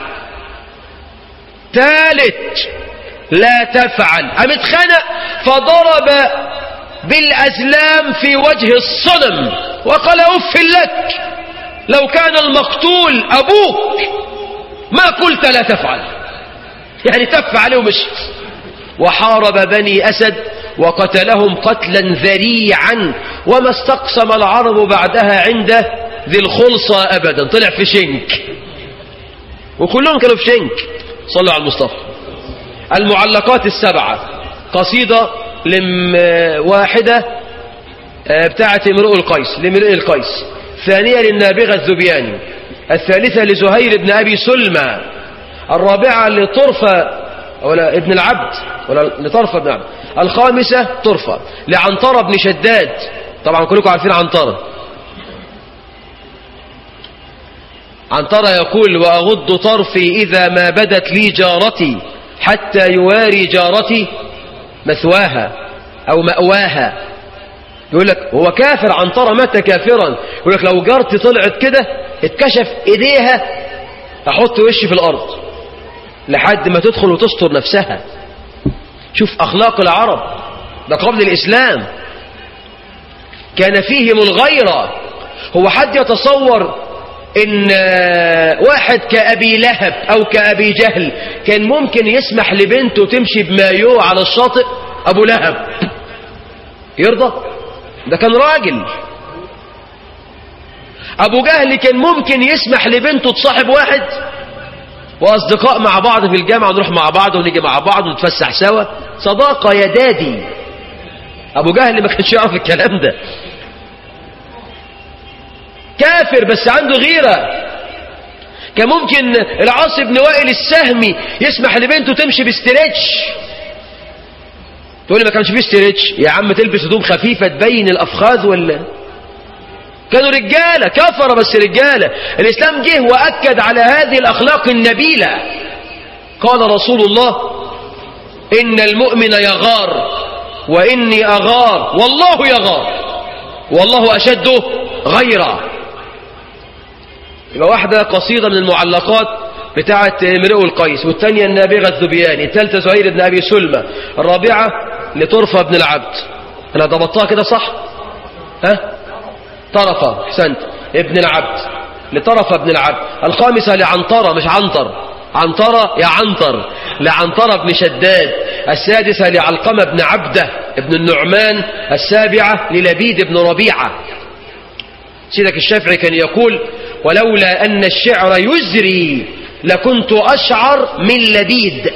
ثالث لا تفعل. قام اتخنق فضرب بالأزلام في وجه الصنم وقال أف لك، لو كان المقتول أبوك ما قلت لا تفعل. يعني تف عليه ومشت. وحارب بني أسد وقتلهم قتلا ذريعا، وما استقسم العرب بعدها عند ذي الخلصة أبدا. طلع في شنك، وكلهم كانوا في شنك. صلوا على المصطفى. المعلقات السبعة، قصيدة لم واحدة بتاعة امرؤ القيس لامرئ القيس، ثانية للنابغة الذبياني، الثالثة لزهير بن أبي سلمى، الرابعة لطرفة ولا ابن العبد ولا لطرفة بن عبد، الخامسة طرفة لعنترة بن شداد. طبعا كلكم عارفين عنترة. عنترة يقول وأغض طرفي إذا ما بدت لي جارتي حتى يواري جارتي مثواها أو مأواها. يقول لك هو كافر، عنترة مات كافرا. يقول لك لو جارتي طلعت كده اتكشف ايديها احط وشي في الارض لحد ما تدخل وتستر نفسها. شوف اخلاق العرب، ده قبل الاسلام كان فيهم الغيرة. هو حد يتصور ان واحد كأبي لهب او كأبي جهل كان ممكن يسمح لبنته تمشي بمايو على الشاطئ؟ ابو لهب يرضى؟ ده كان راجل. ابو جهل كان ممكن يسمح لبنته تصاحب واحد؟ وأصدقاء مع بعض في الجامعة، نروح مع بعض ونيجي مع بعض ونتفسح سوا، صداقة يا دادي. أبو جهل ما كانش يعرف الكلام ده، كافر بس عنده غيرة. كان ممكن العاص بن وائل السهمي يسمح لبنته تمشي باستريتش، تقول لي ما كانش فيه استريتش يا عم، تلبس هدوم خفيفة تبين الأفخاذ ولا. كانوا رجالة كفر بس رجالة. الإسلام جه وأكد على هذه الأخلاق النبيلة. قال رسول الله إن المؤمن يغار وإني أغار والله يغار والله أشد غيرا. يبقى واحدة قصيدة من المعلقات بتاعة امرؤ القيس، والثانية النابغة الذبياني، الثالثة زهير بن أبي سلمى، الرابعة لطرفة بن العبد. أنا ضبطتها كده صح؟ ها؟ طرفة، احسنت، ابن العبد، لطرفة بن العبد. الخامسة لعنطرة، مش عنطر، عنطرة يا عنطر، لعنطرة بن شداد. السادسة لعلقمة بن عبده ابن النعمان. السابعة للبيد بن ربيعة. سيدك الشافعي كان يقول ولولا أن الشعر يزري لكنت أشعر من لبيد.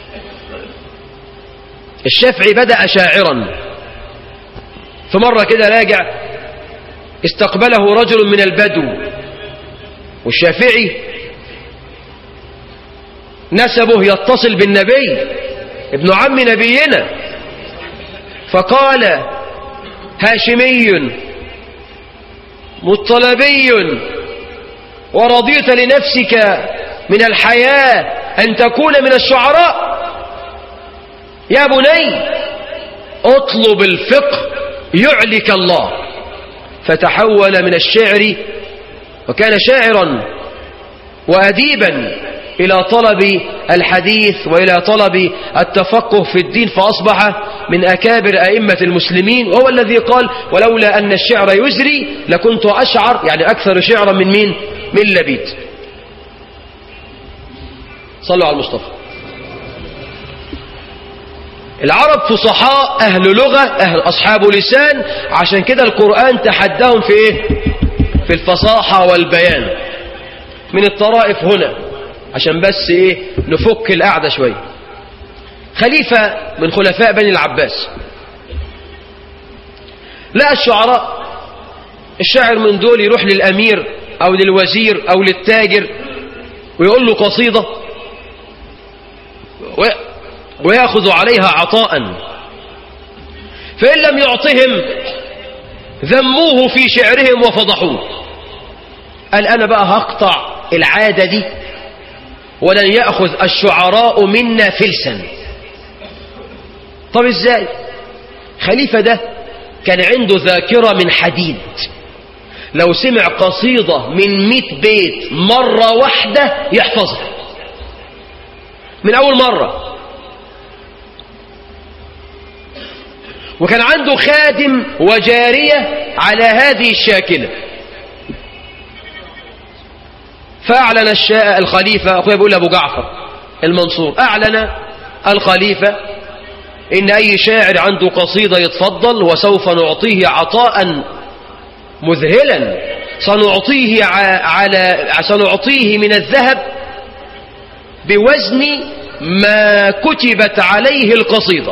الشافعي بدأ شاعرا، في مرة كده راجع استقبله رجل من البدو، والشافعي نسبه يتصل بالنبي ابن عم نبينا، فقال هاشمي مطلبي ورضيت لنفسك من الحياة أن تكون من الشعراء. يا بني اطلب الفقه يعلك الله. فتحول من الشعر وكان شاعرا وأديبا إلى طلب الحديث وإلى طلب التفقه في الدين، فأصبح من أكابر أئمة المسلمين، وهو الذي قال ولولا أن الشعر يزري لكنت أشعر، يعني أكثر شعرا من مين؟ من لبيد. صلوا على المصطفى. العرب فصحاء، أهل لغة، أهل أصحاب لسان، عشان كده القرآن تحداهم في إيه؟ في الفصاحة والبيان. من الطرائف هنا عشان بس إيه نفك القعدة شوية. خليفة من خلفاء بني العباس لا الشعراء، الشاعر من دول يروح للأمير أو للوزير أو للتاجر ويقول له قصيدة ويأخذ عليها عطاء، فإن لم يعطهم ذموه في شعرهم وفضحوه. قال أنا بقى هقطع العادة دي ولن يأخذ الشعراء منا فلسا. طب ازاي؟ خليفة ده كان عنده ذاكرة من حديد، لو سمع قصيدة من مئة بيت مرة واحدة يحفظها من أول مرة. وكان عنده خادم وجارية على هذه الشاكلة. فأعلن الشاء الخليفة، أخويا بيقول أبو جعفر المنصور، أعلن الخليفة إن أي شاعر عنده قصيدة يتفضل وسوف نعطيه عطاء مذهلا، سنعطيه على سنعطيه من الذهب بوزن ما كتبت عليه القصيدة.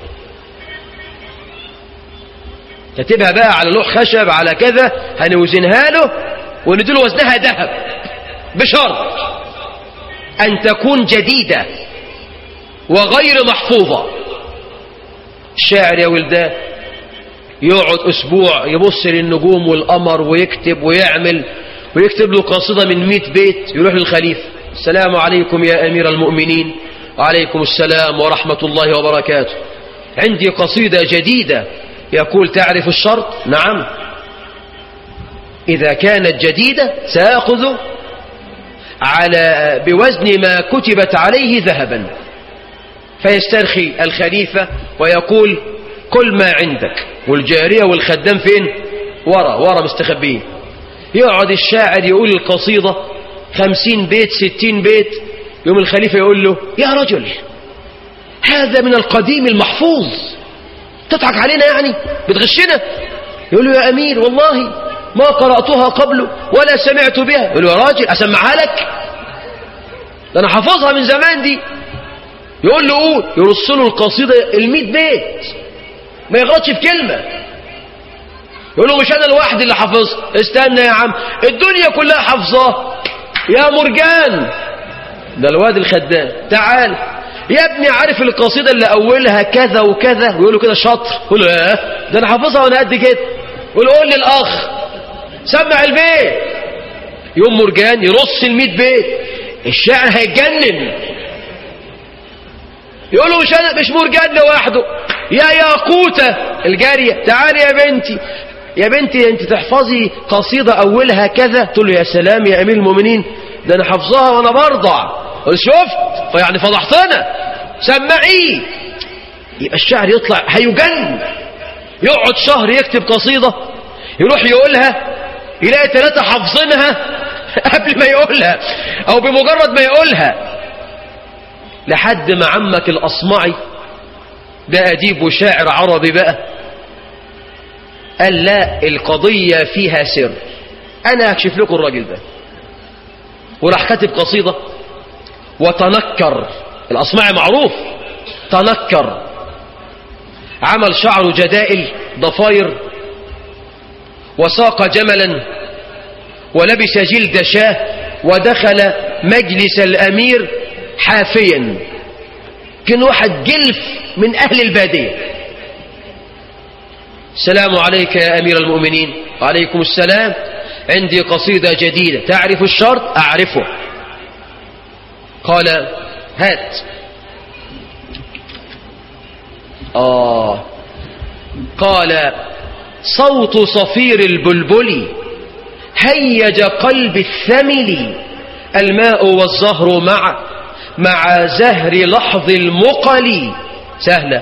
كتبها بقى على لوح خشب على كذا، هنوزنها له ونديله وزنها ذهب، بشرط أن تكون جديدة وغير محفوظة. الشاعر يا ولدان يقعد أسبوع يبص للنجوم والقمر ويكتب ويعمل، ويكتب له قصيدة من مئة بيت، يروح للخليفة السلام عليكم يا أمير المؤمنين. وعليكم السلام ورحمة الله وبركاته، عندي قصيدة جديدة. يقول تعرف الشرط؟ نعم. إذا كانت جديدة سأخذ على بوزن ما كتبت عليه ذهبا. فيسترخي الخليفة ويقول كل ما عندك، والجارية والخدام فين؟ ورا ورا مستخبين. يقعد الشاعر يقول القصيدة خمسين بيت ستين بيت، يوم الخليفة يقول له يا رجل هذا من القديم المحفوظ، تضحك علينا يعني، بتغشنا؟ يقول له يا أمير والله ما قرأتها قبل ولا سمعت بها. يقول له يا راجل أسمعها لك. ده أنا حافظها من زمان دي. يقول له قول، يرص له القصيدة الميت بيت ما يغلطش في كلمة. يقول له مش أنا الواحد اللي حافظها، استنى يا عم الدنيا كلها حافظاه. يا مرجان، ده الواد الخدام، تعال يا ابني عارف القصيدة اللي أولها كذا وكذا؟ ويقول له كده شاطر. يقول له اه ده أنا حافظها وأنا قد كده. يقول له قول لي الأخ سمع البيت. يوم مرجان يرص الميت بيت، الشاعر هيتجنن. يقول له مش أنا مش مرجان لوحده، يا ياقوتة الجارية تعالي يا بنتي، يا بنتي انت تحفظي قصيدة أولها كذا. تقول له يا سلام يا أمير المؤمنين، ده أنا حفظها وأنا برضع. قل شفت فيعني فضحتنا، سمعيه. يبقى الشاعر يطلع هيجن، يقعد شهر يكتب قصيدة، يروح يقولها يلاقي ثلاثة حافظينها قبل ما يقولها أو بمجرد ما يقولها. لحد ما عمك الأصمعي ده أديب وشاعر عربي بقى قال لا القضية فيها سر، أنا هكشف لكم الراجل ده. وراح كاتب قصيدة وتنكر. الأصمعي معروف تنكر، عمل شعره جدائل ضفاير، وساق جملا، ولبس جلد شاه، ودخل مجلس الأمير حافيا. كان واحد جلف من أهل البادية. السلام عليك يا أمير المؤمنين. وعليكم السلام، عندي قصيدة جديدة، تعرف الشرط؟ أعرفه. قال هات. آه قال صوت صفير البلبل هيج قلب الثمل، الماء والزهر مع مع زهر لحظ المقل. سهلة.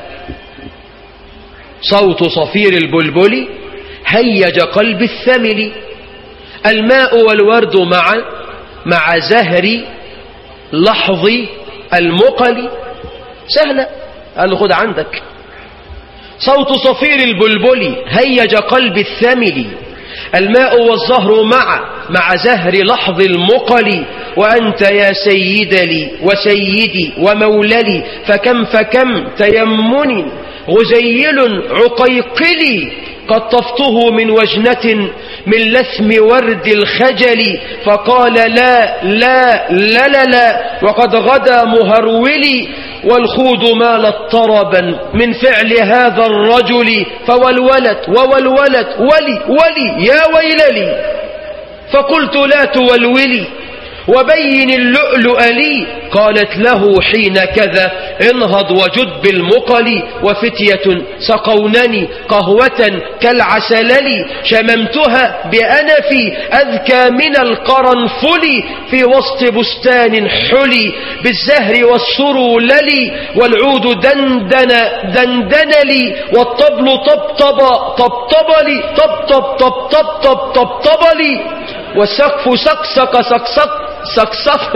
صوت صفير البلبل هيج قلب الثمل، الماء والورد مع مع زهر لحظ المقل. سهلة. قال له خد عندك. صوت صفير البلبل هيج قلب الثمل، الماء والزهر مع مع زهر لحظ المقل. وأنت يا سيد لي وسيدي وموللي، فكم فكم تيمن غزيل عقيقلي، قد طفته من وجنة من لثم ورد الخجل. فقال لا لا لا لا, لا وقد غدا مهرولي، والخود مالت طربا من فعل هذا الرجل. فولولت وولولت ولي ولي يا ويللي، فقلت لا تولولي وبين اللؤلؤ لي. قالت له حين كذا انهض وجد بالمقل، وفتية سقونني قهوة كالعسلل، شممتها بأنفي أذكى من القرنفل، في وسط بستان حلي بالزهر والسرولل، والعود دندن دندن لي، والطبل طبطب طبطب لي طبطب طبطب طبطب طب لي، والسقف سقسق سقسق سقسق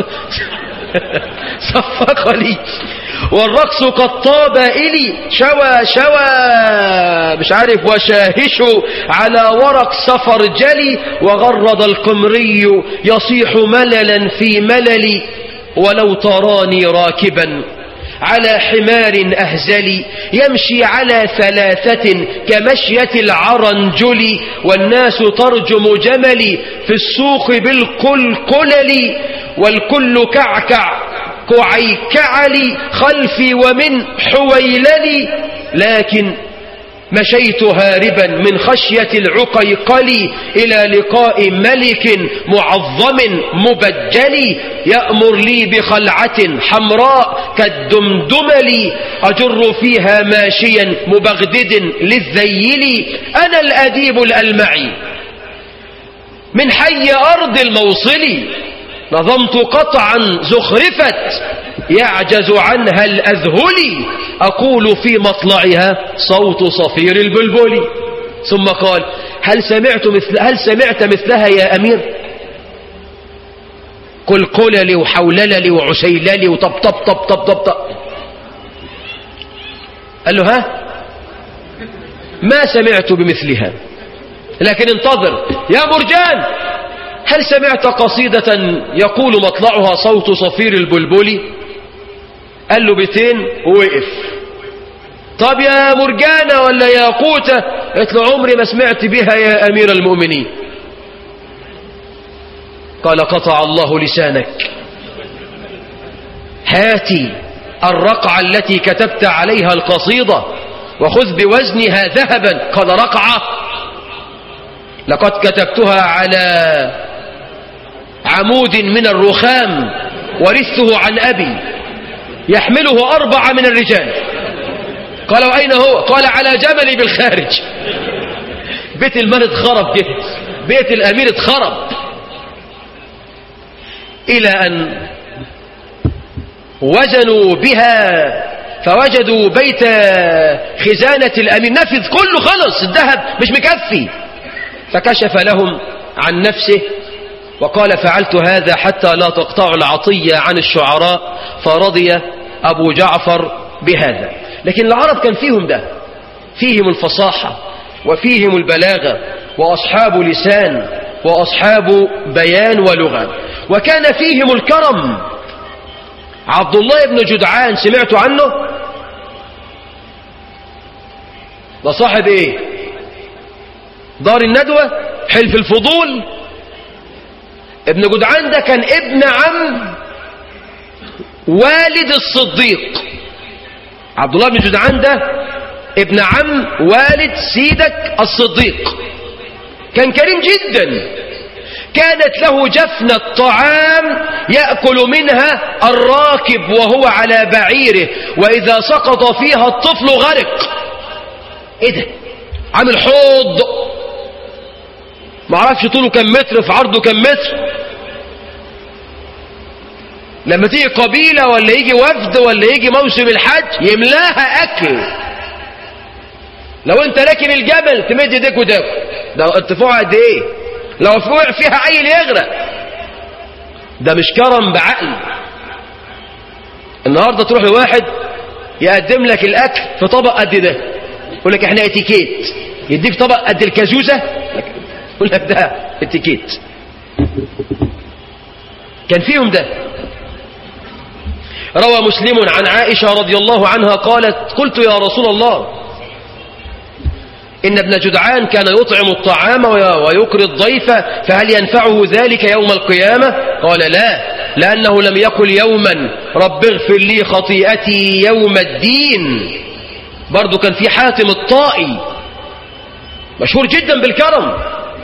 صفق لي، والرقص قد طاب إلي شوى شوى مش عارف وشاهش على ورق سفر جلي، وغرد القمري يصيح مللا في مللي. ولو تراني راكبا على حمار أهزلي، يمشي على ثلاثة كمشية العرنجل، والناس ترجم جملي في السوق بالقلقلل، والكل كعكع كعيكعلي خلفي ومن حويللي. لكن مشيت هاربا من خشية العقيقل إلى لقاء ملك معظم مبجل، يأمر لي بخلعة حمراء كالدمدمل، أجر فيها ماشيا مبغدد للذيل. أنا الأديب الألمعي من حي أرض الموصل، نظمت قطعا زخرفت يعجز عنها الأذهل، أقول في مطلعها صوت صفير البلبل. ثم قال هل سمعت مثل هل سمعت مثلها يا أمير؟ قل قللي وحولللي وعسيللي وطب طب طب طب طب طب. قال له ها ما سمعت بمثلها، لكن انتظر يا مرجان، هل سمعت قصيدة يقول مطلعها صوت صفير البلبل؟ قال له بيتين ووقف. طب يا مرجانة ولا يا قوتة؟ قلت له عمري ما سمعت بها يا أمير المؤمنين. قال قطع الله لسانك، هاتي الرقعة التي كتبت عليها القصيدة وخذ بوزنها ذهبا. قال رقعة؟ لقد كتبتها على عمود من الرخام ورثته عن أبي يحمله أربعة من الرجال. قال وأين هو؟ قال على جملي بالخارج. بيت الملك خرب كده، بيت الأمير اتخرب. إلى أن وزنوا بها فوجدوا بيت خزانة الأمير نفذ كله، خلص الذهب مش مكفي. فكشف لهم عن نفسه وقال فعلت هذا حتى لا تقطع العطية عن الشعراء. فرضي أبو جعفر بهذا. لكن العرب كان فيهم ده، فيهم الفصاحة وفيهم البلاغة وأصحاب لسان وأصحاب بيان ولغة، وكان فيهم الكرم. عبد الله بن جدعان سمعتوا عنه؟ ده صاحب ايه؟ دار الندوة، حلف الفضول. ابن جدعان ده كان ابن عم والد الصديق. عبد الله بن جدعان ده ابن عم والد سيدك الصديق. كان كريم جدا، كانت له جفنة طعام يأكل منها الراكب وهو على بعيره، وإذا سقط فيها الطفل غرق. ايه ده؟ عامل حوض معرفش طوله كم متر في عرضه كم متر. لما تيجي قبيلة ولا يجي وفد ولا يجي موسم الحج يملاها أكل. لو انت راكب الجبل تمد ايديك وتاكل. ده ارتفاعها قد ايه؟ لو وقع فيها عيل يغرق. ده مش كرم بعقل. النهارده تروح لواحد يقدم لك الاكل في طبق قد ده، يقول لك احنا اتيكيت، يديك طبق قد الكازوزه يقول لك ده اتيكيت. كان فيهم ده. روى مسلم عن عائشة رضي الله عنها قالت قلت يا رسول الله إن ابن جدعان كان يطعم الطعام ويقري الضيف، فهل ينفعه ذلك يوم القيامة؟ قال لا، لأنه لم يقل يوما رب اغفر لي خطيئتي يوم الدين. برضو كان في حاتم الطائي مشهور جدا بالكرم،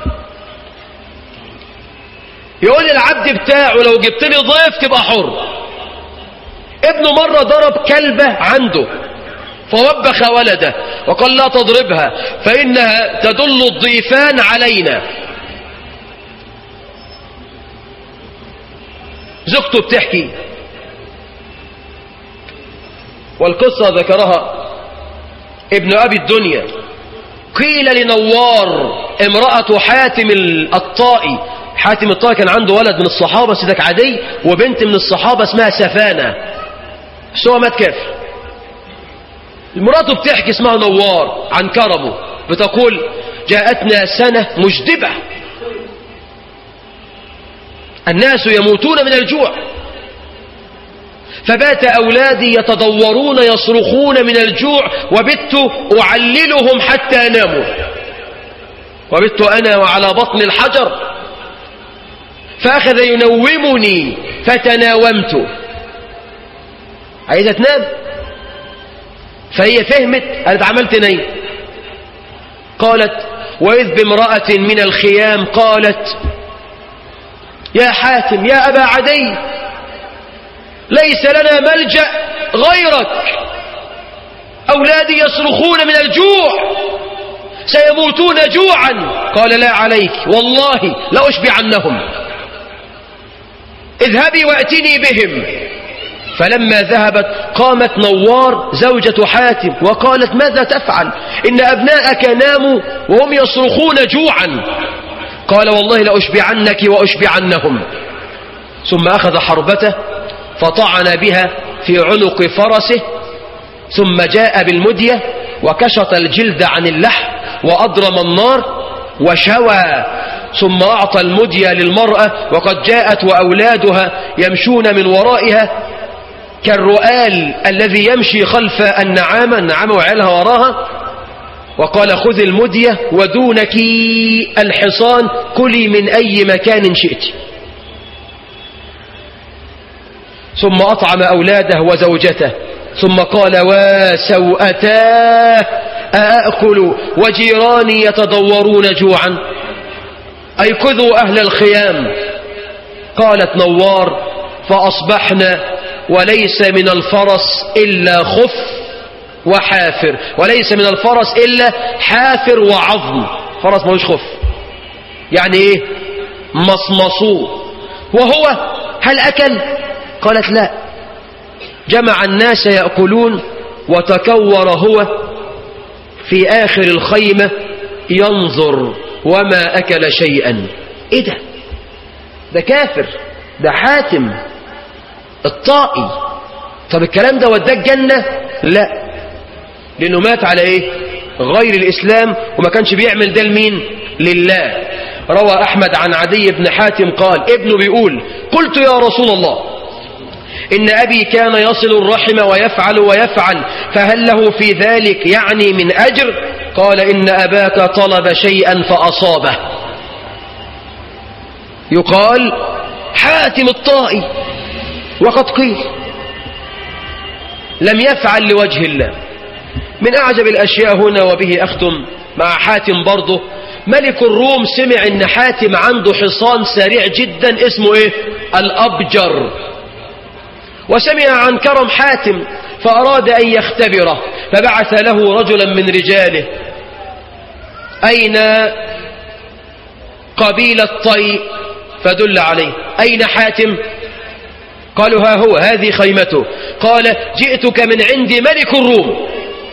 يقول العبد بتاعه لو جبت لي ضيف تبقى حر. ابنه مرة ضرب كلبة عنده فوبخ ولده وقال لا تضربها فإنها تدل الضيفان علينا. زوجته بتحكي، والقصة ذكرها ابن أبي الدنيا. قيل لنوار امرأة حاتم الطائي، حاتم الطائي كان عنده ولد من الصحابة سيدك عدي وبنت من الصحابة اسمها سفانة، بس هو مات كافر. المراته بتحكي اسمها نوار عن كرمه، بتقول جاءتنا سنة مجدبة، الناس يموتون من الجوع، فبات أولادي يتدورون يصرخون من الجوع، وبت أعللهم حتى ناموا، وبت أنا وعلى بطن الحجر، فأخذ ينومني فتناومت. عايزة تنام، فهي فهمت قالت عملت نايم. قالت وإذ بامرأة من الخيام قالت يا حاتم يا أبا عدي ليس لنا ملجأ غيرك، أولادي يصرخون من الجوع سيموتون جوعا. قال لا عليك والله لأشبعنهم، اذهبي وأتني بهم. فلما ذهبت قامت نوار زوجة حاتم وقالت ماذا تفعل؟ إن أبناءك ناموا وهم يصرخون جوعا. قال والله لأشبعنك وأشبعنهم. ثم أخذ حربته فطعن بها في عنق فرسه، ثم جاء بالمدية وكشط الجلد عن اللحم وأضرم النار وشوى ثم أعطى المدية للمرأة وقد جاءت وأولادها يمشون من ورائها كالرؤال الذي يمشي خلف النعامة، النعامة وعيالها وراها، وقال خذ المدية ودونك الحصان كلي من أي مكان شئت. ثم أطعم أولاده وزوجته ثم قال وسوءتاه أأكل وجيراني يتضورون جوعا أيقظوا أهل الخيام. قالت نوار فأصبحنا وليس من الفرس إلا خف وحافر، وليس من الفرس إلا حافر وعظم، فرس ملوش خف، يعني إيه؟ مصمصوه. وهو هل أكل؟ قالت لا، جمع الناس يأكلون وتكور هو في آخر الخيمة ينظر وما أكل شيئا. إيه ده؟ ده كافر، ده حاتم الطائي. طب الكلام ده وداه الجنة؟ لا، لأنه مات على إيه؟ غير الإسلام، وما كانش بيعمل ده لمين؟ لله. روى أحمد عن عدي بن حاتم قال ابنه بيقول قلت يا رسول الله إن أبي كان يصل الرحم ويفعل ويفعل فهل له في ذلك يعني من أجر؟ قال إن أباك طلب شيئا فأصابه. يقال حاتم الطائي، وقد قيل لم يفعل لوجه الله. من أعجب الأشياء هنا، وبه أختم مع حاتم برضه، ملك الروم سمع إن حاتم عنده حصان سريع جدا اسمه إيه؟ الأبجر، وسمع عن كرم حاتم فأراد أن يختبره، فبعث له رجلا من رجاله أين قبيلة طي؟ فدل عليه. أين حاتم؟ قالوا ها هو، هذه خيمته. قال جئتك من عند ملك الروم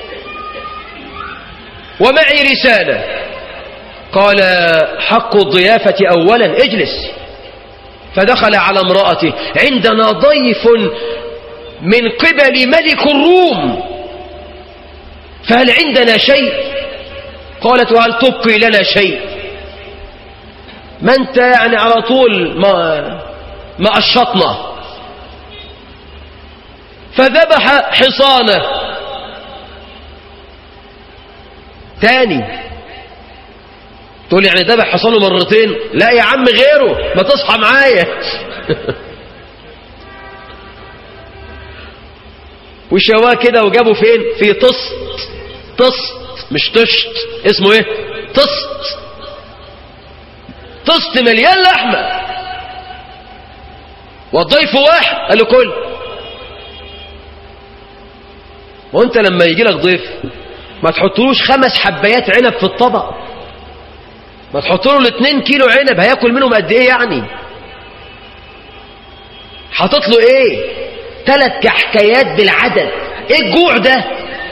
ومعي رسالة. قال حق الضيافة أولا، اجلس. فدخل على امرأته عندنا ضيف من قبل ملك الروم فهل عندنا شيء؟ قالت وهل تبقي لنا شيء؟ ما انت يعني على طول ما ما أشطنا. فذبح حصانه. تاني تقول يعني ذبح حصانه مرتين؟ لا يا عم غيره، ما تصحى معايا. وشواه كده وجابوا فين؟ في طست. طست مش طشت، اسمه ايه؟ طست. طست مليان لحمة والضيف واحد. قال له كل. وانت لما يجي لك ضيف ما تحطلوش خمس حبايات عنب في الطبق، ما تحط له الاثنين كيلو عنب، هياكل منهم قد ايه يعني؟ حاطط له ايه؟ ثلاث كحكايات بالعدد. ايه الجوع ده؟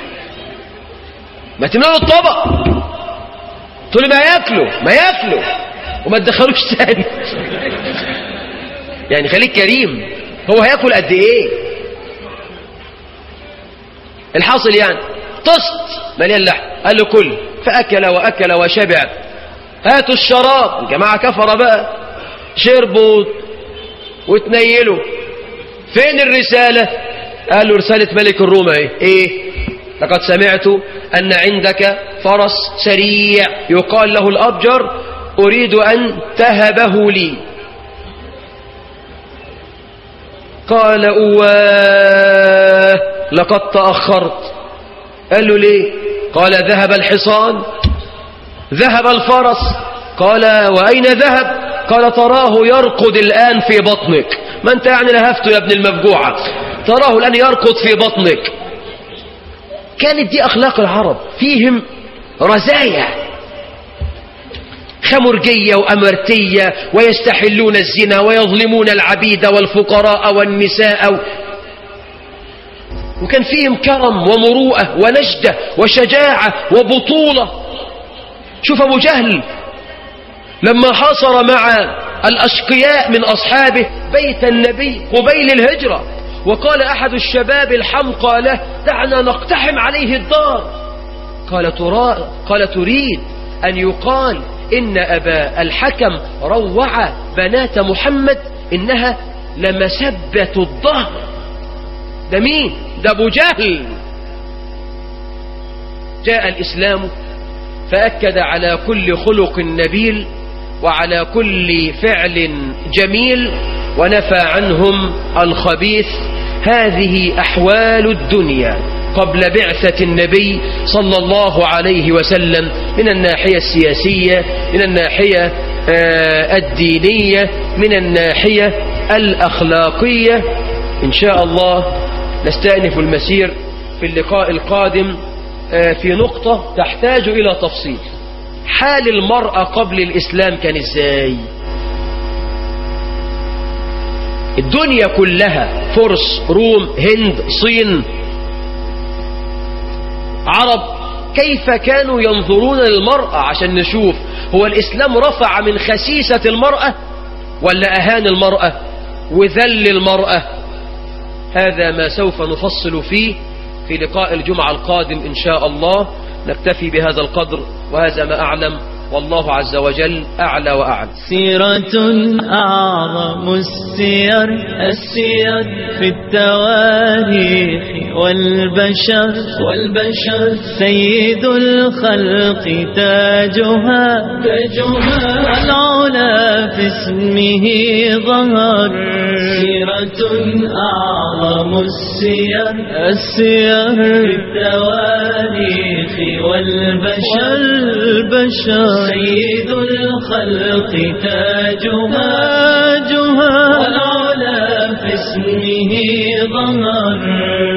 ما تملى له الطبق. تقول لي ما ياكله، ما ياكله وما تدخلوش ثاني. يعني خليك كريم، هو هياكل قد ايه؟ الحاصل يعني طست مليان لحم. قال له كل، فاكل واكل وشبع. هاتوا الشراب، جماعة كفر بقى، شربوا وتنيلوا. فين الرسالة؟ قال له رسالة ملك الروم ايه؟ ايه؟ لقد سمعت أن عندك فرس سريع يقال له الأبجر، أريد أن تهبه لي. قال أواه لقد تأخرت. قال له ليه؟ قال ذهب الحصان، ذهب الفرس. قال وأين ذهب؟ قال تراه يرقد الآن في بطنك. ما أنت يعني لهفته يا ابن المفجوعة، تراه الآن يرقد في بطنك. كانت دي أخلاق العرب، فيهم رزايا، خمرجية وأمرتية، ويستحلون الزنا ويظلمون العبيد والفقراء والنساء، وكان فيهم كرم ومروءة ونجدة وشجاعة وبطولة. شوف أبو جهل لما حاصر مع الأشقياء من أصحابه بيت النبي قبيل الهجرة، وقال أحد الشباب الحمقى له دعنا نقتحم عليه الدار. قال ترى قال تريد أن يقال إن أبا الحكم روع بنات محمد إنها لمسبة الظهر. ده مين؟ ده أبو جهل. جاء الإسلام فأكد على كل خلق نبيل وعلى كل فعل جميل ونفى عنهم الخبيث. هذه أحوال الدنيا قبل بعثة النبي صلى الله عليه وسلم من الناحية السياسية، من الناحية الدينية، من الناحية الأخلاقية. إن شاء الله نستأنف المسير في اللقاء القادم في نقطة تحتاج إلى تفصيل. حال المرأة قبل الإسلام كان إزاي؟ الدنيا كلها فرس، روم، هند، صين، عرب، كيف كانوا ينظرون للمرأة؟ عشان نشوف هو الإسلام رفع من خسيسة المرأة ولا أهان المرأة وذل المرأة؟ هذا ما سوف نفصل فيه في لقاء الجمعة القادم إن شاء الله. نكتفي بهذا القدر وهذا ما أعلم، والله عز وجل أعلى وأعلى. سيرة أعظم السير السير في التواريخ والبشر والبشر سيد الخلق تاجها تاجها والعلا في اسمه ظهر. سيرة أعظم السير السير في التواريخ والبشر والبشر سيد الخلق تاجها تاجها والعلا في اسمه ظهر.